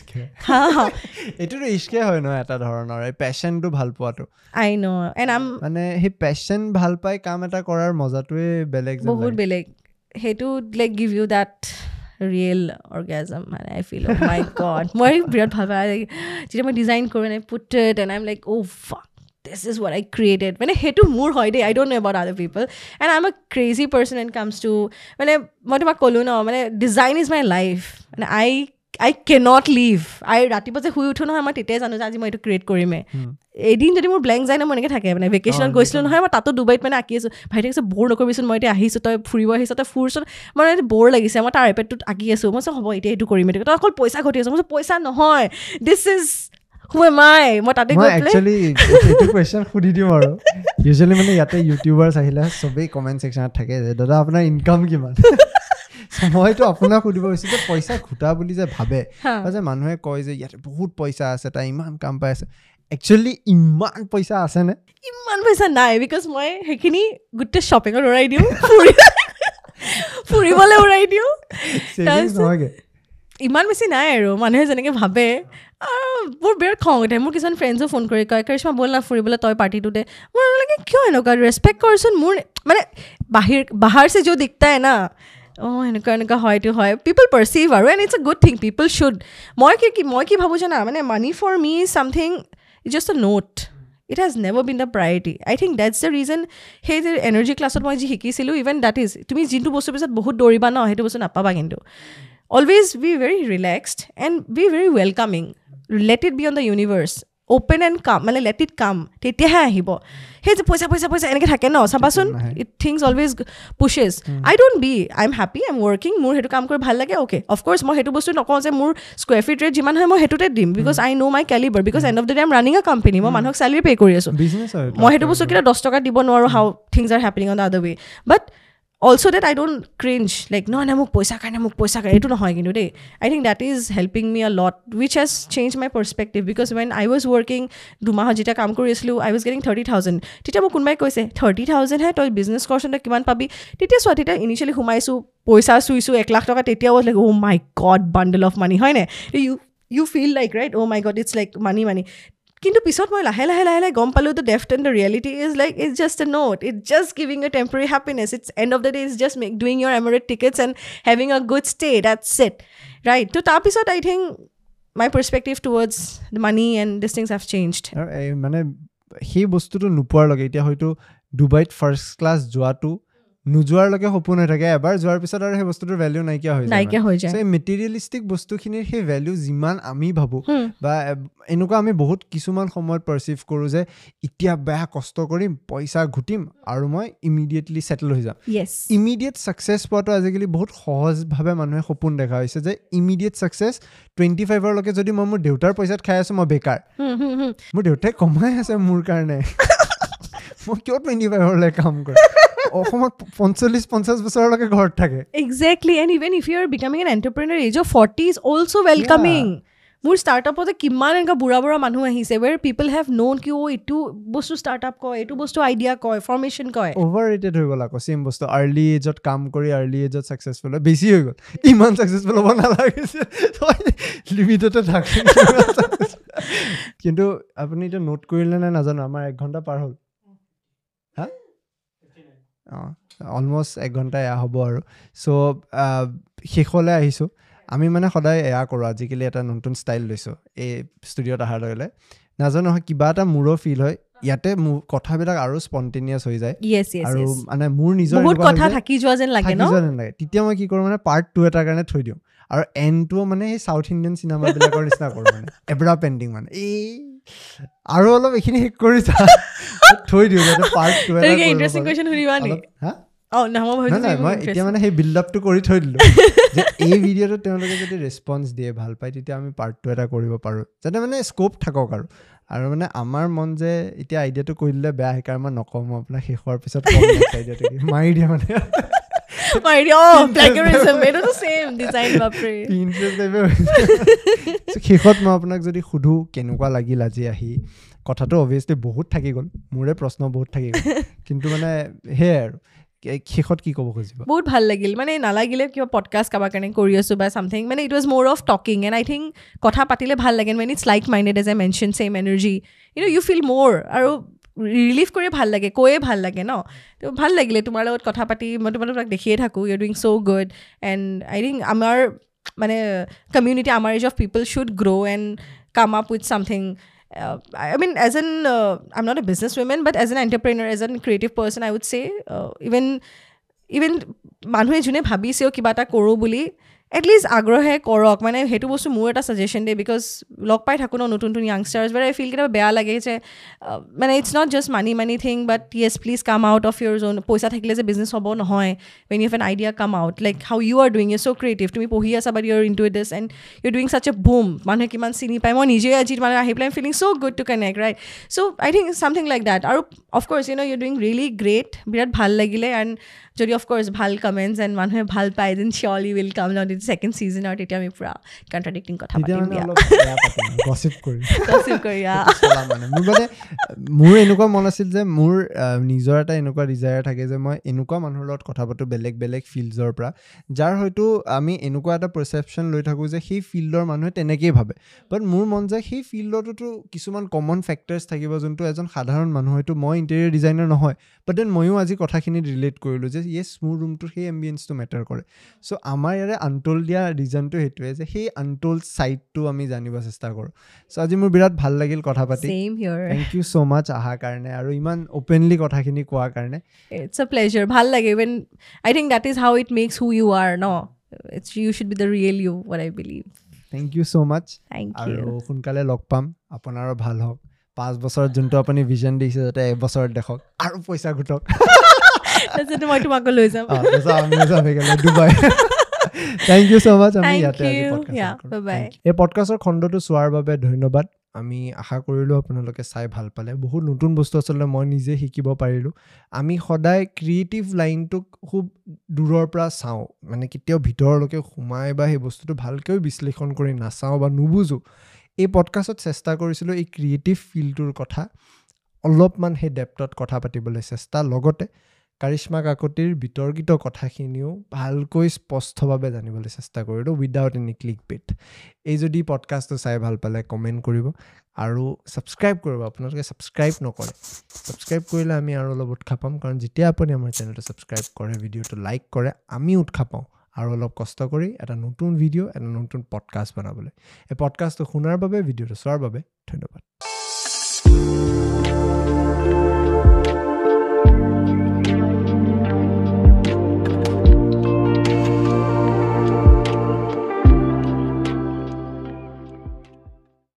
এইটোতো ইস্কে হয় ন এটা ধৰণৰ, এই পেশ্যনটো ভাল পোৱাটো. আই ন, এণ্ড আম মানে সেই পেশ্যন ভাল পাই কাম এটা কৰাৰ মজাটোৱে বেলেগ, বহুত বেলেগ. সেইটো like give you that real orgasm, মানে I feel O' my god. মই বিৰাট ভাল পাওঁ যেতিয়া মই ডিজাইন কৰোঁ, and I put it and I am like oh' fuck, this is what I created. মানে সেইটো মোৰ হয় দেই, I don't know about other people, and I'm a crazy person when it comes to, মানে মই তোমাক ক'লোঁ ন, মানে design is my life, and I I cannot leave. ৰাতিপুৱা যে শুই উঠো নহয় মই তেতিয়াই জানো যে আজি মই এইটো ক্ৰিয়েট কৰিমে এদিন যদি মোৰ ব্লেংক যায় ন মই এনেকৈ থাকে মানে ভেকেশ্যনত গৈছিলোঁ নহয় মই তাতো ডুবাইত মানে আঁকি আছোঁ ভাইটি কৈছে ব'ৰ নকৰিবিচোন মই এতিয়া আহিছোঁ তই ফুৰিব আহিছোঁ তই ফুৰচোন মই ব'ৰ লাগিছে মই তাৰ আইপেডটোত আঁকি আছোঁ মই হ'ব এতিয়া এইটো কৰিম এইটো তই অকল পইচা ঘটি আছোঁ মই পইচা নহয় this is who am I মই তাতে গৈ একচুৱেলি এইটো কুৱেশ্যন সুধি দিওঁ আৰু ইউজুৱেলি মানে ইয়াতে ইউটিউবাৰ্ছ আহিলে চবেই কমেণ্ট ছেকশ্যনত থাকে যে দাদা আপোনাৰ ইনকাম কিমান মইতো আপোনাক সুধিব গৈছোঁ যে পইচা ঘটা বুলি যে ভাবে বা যে মানুহে কয় যে ইয়াতে বহুত পইচা আছে তাই ইমান কাম পাই আছে একচুৱেলি ইমান পইচা আছেনে ইমান পইচা নাই বিকজ মই সেইখিনি গোটেই শ্বপিঙত উৰাই দিওঁ ফুৰিবলৈ উৰাই দিওঁ ইমান বেছি নাই আৰু মানুহে যেনেকৈ ভাবে মোৰ বিৰাট খং উঠে মোৰ কিছুমান ফ্ৰেণ্ডছো ফোন কৰি কয় কৰিশ্মা ব'ল না ফুৰিবলৈ তই পাৰ্টিটোতে মোৰ লাগে কিয় এনেকুৱা ৰেচপেক্ট কৰচোন মোৰ মানে বাহিৰ চে যো দিখতা হে না এনেকুৱা হয়তো হয় পিপল পাৰ্চিভ আৰু and it's a good thing people should মই কি ভাবোঁ জানা মানে money for me something just a note it has never been the priority I think that's the reason সেই যে এনাৰ্জি ক্লাছত মই যি শিকিছিলোঁ ইভেন ডেট ইজ তুমি যোনটো বস্তুৰ পিছত বহুত দৌৰিবা ন সেইটো বস্তু নাপাবা কিন্তু always be very relaxed and be very welcoming let it be on the universe open and calm মানে let it come তেতিয়াহে আহিব সেই যে পইচা এনেকৈ থাকে ন চাবাচোন it things always pushes I don't be I'm happy I'm working মোৰ সেইটো কাম কৰি ভাল লাগে okay of course মই সেইটো বস্তু নকওঁ যে মোৰ স্কুৱেৰ ফিট ৰেট যিমান হয় মই সেইটোতে দিম because I know my caliber because end of the day I'm running a company মই মানুহক salary pay কৰি আছোঁ মই সেইটো বস্তু কেতিয়া 10 টকা দিব নোৱাৰোঁ how things are happening on the other way but also that I don't cringe like no মোক পইচা কাৰণে এইটো নহয় কিন্তু দেই I think that is helping me a lot which has changed my perspective because when I was working দুমাহত যেতিয়া কাম কৰি আছিলোঁ I was getting 30,000 তেতিয়া মোক কোনোবাই কৈছে 30,000 হে তই বিজনেছ কৰচোন তই কিমান পাবি তেতিয়া ইনিচিয়েলি সোমাইছোঁ পইচা চুইছোঁ 1 লাখ টকা তেতিয়া was like oh my god bundle of money হয় নে you feel like right oh my god it's like money কিন্তু পিছত মই লাহে লাহে গম পালোঁ the depth and the reality is like it's just a note it's just giving a temporary happiness it's end of the day it's just doing your Emirates tickets and having a good stay that's it right to তাৰ পিছত I think my perspective towards the money and these things have changed মানে সেই বস্তুটো নোপোৱাৰ লগে এতিয়া হয়তো ডুবাইত ফাৰ্ষ্ট ক্লাছ যোৱাটো নোযোৱাৰ লগে সপোন হৈ থাকে এবাৰ যোৱাৰ পিছত আৰু সেই বস্তুটোৰ ভেলিউ নাইকিয়া হৈ যায় সেই মেটেৰিয়েলিষ্টিক বস্তুখিনিৰ সেই ভেলিউ যিমান আমি ভাবোঁ বা এনেকুৱা আমি বহুত কিছুমান সময়ত পাৰ্চিভ কৰোঁ যে এতিয়া বেয়া কষ্ট কৰিম পইচা ঘটিম আৰু মই ইমিডিয়েটলি ছেটেল হৈ যাম ইমিডিয়েট ছাকচেছ পোৱাটো আজিকালি বহুত সহজভাৱে মানুহে সপোন দেখা হৈছে যে ইমিডিয়েট ছাকচেছ 25লৈকে যদি মই মোৰ দেউতাৰ পইচাত খাই আছোঁ মই বেকাৰ মোৰ দেউতাই কমাই আছে মোৰ কাৰণে মই কিয় 25লৈ কাম কৰিম অসমত 45-50 বছৰলৈকে ঘৰত থাকে exactly and even if you are becoming an entrepreneur age of 40 is also welcoming মোৰ ষ্টাৰ্টআপতে কিমান এনেকুৱা বুঢ়া মানুহ আহিছে where people have known কি এইটো বস্তু ষ্টাৰ্টআপ কয় এইটো বস্তু আইডিয়া কয় ফৰ্মেশ্যন কয় অভাৰৰেটেড হৈ গ'ল আকৌ চেম বস্তু আৰ্লি এজত কাম কৰি আৰ্লি এজত ছাকচেছফুল হয় বেছি হৈ গ'ল ইমান ছাকচেছফুল হ'ব নালাগিছে লিমিটতে থাকে কিন্তু আপুনি এতিয়া নোট কৰিলে নে নাজানো আমাৰ 1 ঘণ্টা পাৰ হ'ল হা অলমষ্ট 1 ঘণ্টা এয়া হ'ব আৰু চ' শেষলৈ আহিছোঁ আমি মানে সদায় এয়া কৰোঁ আজিকালি এটা নতুন ষ্টাইল লৈছোঁ এই ষ্টুডিঅ'ত অহাৰ লগে নাজানো নহয় কিবা এটা মোৰো ফিল হয় ইয়াতে মোৰ কথাবিলাক আৰু স্পণ্টেনিয়াছ হৈ যায় আৰু মানে মোৰ নিজৰ কথা থাকি যোৱা যেন লাগে তেতিয়া মই কি কৰোঁ মানে পাৰ্ট 2 এটাৰ কাৰণে থৈ দিওঁ আৰু এণ্ডটোও মানে সেই চাউথ ইণ্ডিয়ান চিনেমাবিলাকৰ নিচিনা কৰোঁ মানে এবৰা পেণ্ডিং মানে এই আৰু অলপ এইখিনি শেষ কৰি থৈ দিওঁ যাতে পাৰ্ট 2 এটা ইণ্টাৰেষ্টিং কুৱেশ্যন সুধিবা নি হা মই এতিয়া মানে সেই বিল্ড আপটো কৰি থৈ দিলোঁ যে এই ভিডিঅ'টো তেওঁলোকে যদি ৰেছপন্স দিয়ে ভাল পায় তেতিয়া আমি পাৰ্ট 2 এটা কৰিব পাৰোঁ যাতে মানে স্ক'প থাকক আৰু মানে আমাৰ মন যে এতিয়া আইডিয়াটো কৰি দিলে বেয়া সেইকাৰণে মই নকওঁ মই আপোনাক শেষ হোৱাৰ পিছত আইডিয়াটো মাৰি দিয়া মানে শেষত মই আপোনাক যদি সুধোঁ কেনেকুৱা লাগিল আজি আহি কথাটো অভিয়াছলি বহুত থাকি গ'ল মোৰে প্ৰশ্ন বহুত থাকি গ'ল কিন্তু মানে সেয়াই আৰু শেষত কি ক'ব খুজিব বহুত ভাল লাগিল মানে নালাগিলে কিবা পডকাষ্ট কাৰোবাৰ কাৰণে কৰি আছোঁ বা চামথিং মানে it was more of talking and I think কথা পাতিলে ভাল লাগে মানে it's like minded as I mention same energy you feel more আৰু ৰিলিভ কৰি ভাল লাগে কৈয়ে ভাল লাগে ন তো ভাল লাগিলে তোমাৰ লগত কথা পাতি মই তোমালোকক দেখিয়ে থাকোঁ you doing so' good and I think আমাৰ মানে কমিউনিটি আমাৰ age of people should grow' and come up with something I mean, as an, I'm not a businesswoman, but as an entrepreneur, as a creative person, I would say, even মানুহে যোনে ভাবিছেও কিবা এটা কৰোঁ বুলি at least আগ্ৰহে কৰক মানে সেইটো বস্তু মোৰ এটা ছাজেশ্যন দিয়ে বিকজ লগ পাই থাকোঁ ন নতুন নতুন য়াংষ্টাৰ্ছ বাট আই ফিল কেতিয়াবা বেয়া লাগে যে মানে it's not just money thing but yes please come out of your zone পইচা থাকিলে যে বিজনেছ হ'ব নহয় when you have an idea come out like how you are doing is so creative তুমি পঢ়ি আছা but you're into this and you're doing such a boom মানুহে কিমান চিনি পায় মই নিজে আজি মানে আহি পেলাই feeling so good to connect right so I think something like that আৰু of course you know you're doing really great বিৰাট ভাল লাগিলে and যদি of course ভাল comments and মানুহে ভাল পায় then surely will come down to the second season আৰু তেতিয়া আমি পুৰা contradicting কথা পাতিম দিয়া গসিপ কৰি মানে মোৰ এনেকুৱা মন আছিল যে মোৰ নিজৰ এটা এনেকুৱা ডিজায়াৰ থাকে যে মই এনেকুৱা মানুহৰ লগত কথা পাতো বেলেগ বেলেগ ফিল্ডছৰ পৰা যাৰ হয়তো আমি এনেকুৱা এটা পাৰচেপশ্যন লৈ থাকোঁ যে সেই ফিল্ডৰ মানুহে তেনেকেই ভাবে বাট মোৰ মন যায় সেই ফিল্ডতো কিছুমান কমন ফেক্টৰ্ছ থাকিব যোনটো এজন সাধাৰণ মানুহ হয়তো মই ইণ্টেৰিয়ৰ ডিজাইনাৰ নহয় বাট দেন ময়ো আজি কথাখিনিত ৰিলেট কৰিলোঁ যে য়েছ মোৰ ৰুমটোৰ সেই এম্বিয়েঞ্চটো মেটাৰ কৰে চ' আমাৰ ইয়াৰে আনটোল দিয়া ৰিজনটো সেইটোৱে যে সেই আনটোল ছাইডটো আমি জানিব চেষ্টা কৰোঁ চ' আজি মোৰ বিৰাট ভাল লাগিল কথা পাতি থেংক ইউ ছ' মাছ অহাৰ কাৰণে আৰু ইমান অপেনলি কথাখিনি কোৱাৰ কাৰণে ইটছ আ প্লেজাৰ ভাল লাগে when I think that is how it makes who you are no it's you should be the real you what I believe thank you so much thank you আৰু সোনকালে লগ পাম আপোনাৰো ভাল হওক 5 বছৰত যোনটো আপুনি ভিজন দিছে যাতে 1 বছৰত দেখক আৰু পইচা ঘটক তাৰপিছত মই তোমাক লৈ যাম Dubai thank you so' much আমি ইয়াতে এই পডকাষ্টৰ খণ্ডটো চোৱাৰ বাবে ধন্যবাদ আমি আশা কৰিলোঁ আপোনালোকে চাই ভাল পালে বহুত নতুন বস্তু আচলতে মই নিজে শিকিব পাৰিলোঁ আমি সদায় ক্ৰিয়েটিভ লাইনটোক খুব দূৰৰ পৰা চাওঁ মানে কেতিয়াও ভিতৰলৈকে সোমাই বা সেই বস্তুটো ভালকৈ বিশ্লেষণ কৰি নাচাওঁ বা নুবুজোঁ এই পডকাষ্টত চেষ্টা কৰিছিলোঁ এই ক্ৰিয়েটিভ ফিল্ডটোৰ কথা অলপমান সেই ডেপ্থত কথা পাতিবলৈ চেষ্টা লগতে কাৰিশ্মা কাকতিৰ বিতৰ্কিত কথাখিনিও ভালকৈ স্পষ্টভাৱে জানিবলৈ চেষ্টা কৰিলোঁ উইদাউট এনি ক্লিক বেট এই যদি পডকাষ্টটো চাই ভাল পালে কমেণ্ট কৰিব আৰু ছাবস্ক্ৰাইব কৰিব আপোনালোকে ছাবস্ক্ৰাইব নকৰে ছাবস্ক্ৰাইব কৰিলে আমি আৰু অলপ উৎসাহ পাম কাৰণ যেতিয়া আপুনি আমাৰ চেনেলটো ছাবস্ক্ৰাইব কৰে ভিডিঅ'টো লাইক কৰে আমি উৎসাহ পাওঁ আৰু অলপ কষ্ট কৰি এটা নতুন ভিডিঅ' এটা নতুন পডকাষ্ট বনাবলৈ এই পডকাষ্টটো শুনাৰ বাবে ভিডিঅ'টো চোৱাৰ বাবে ধন্যবাদ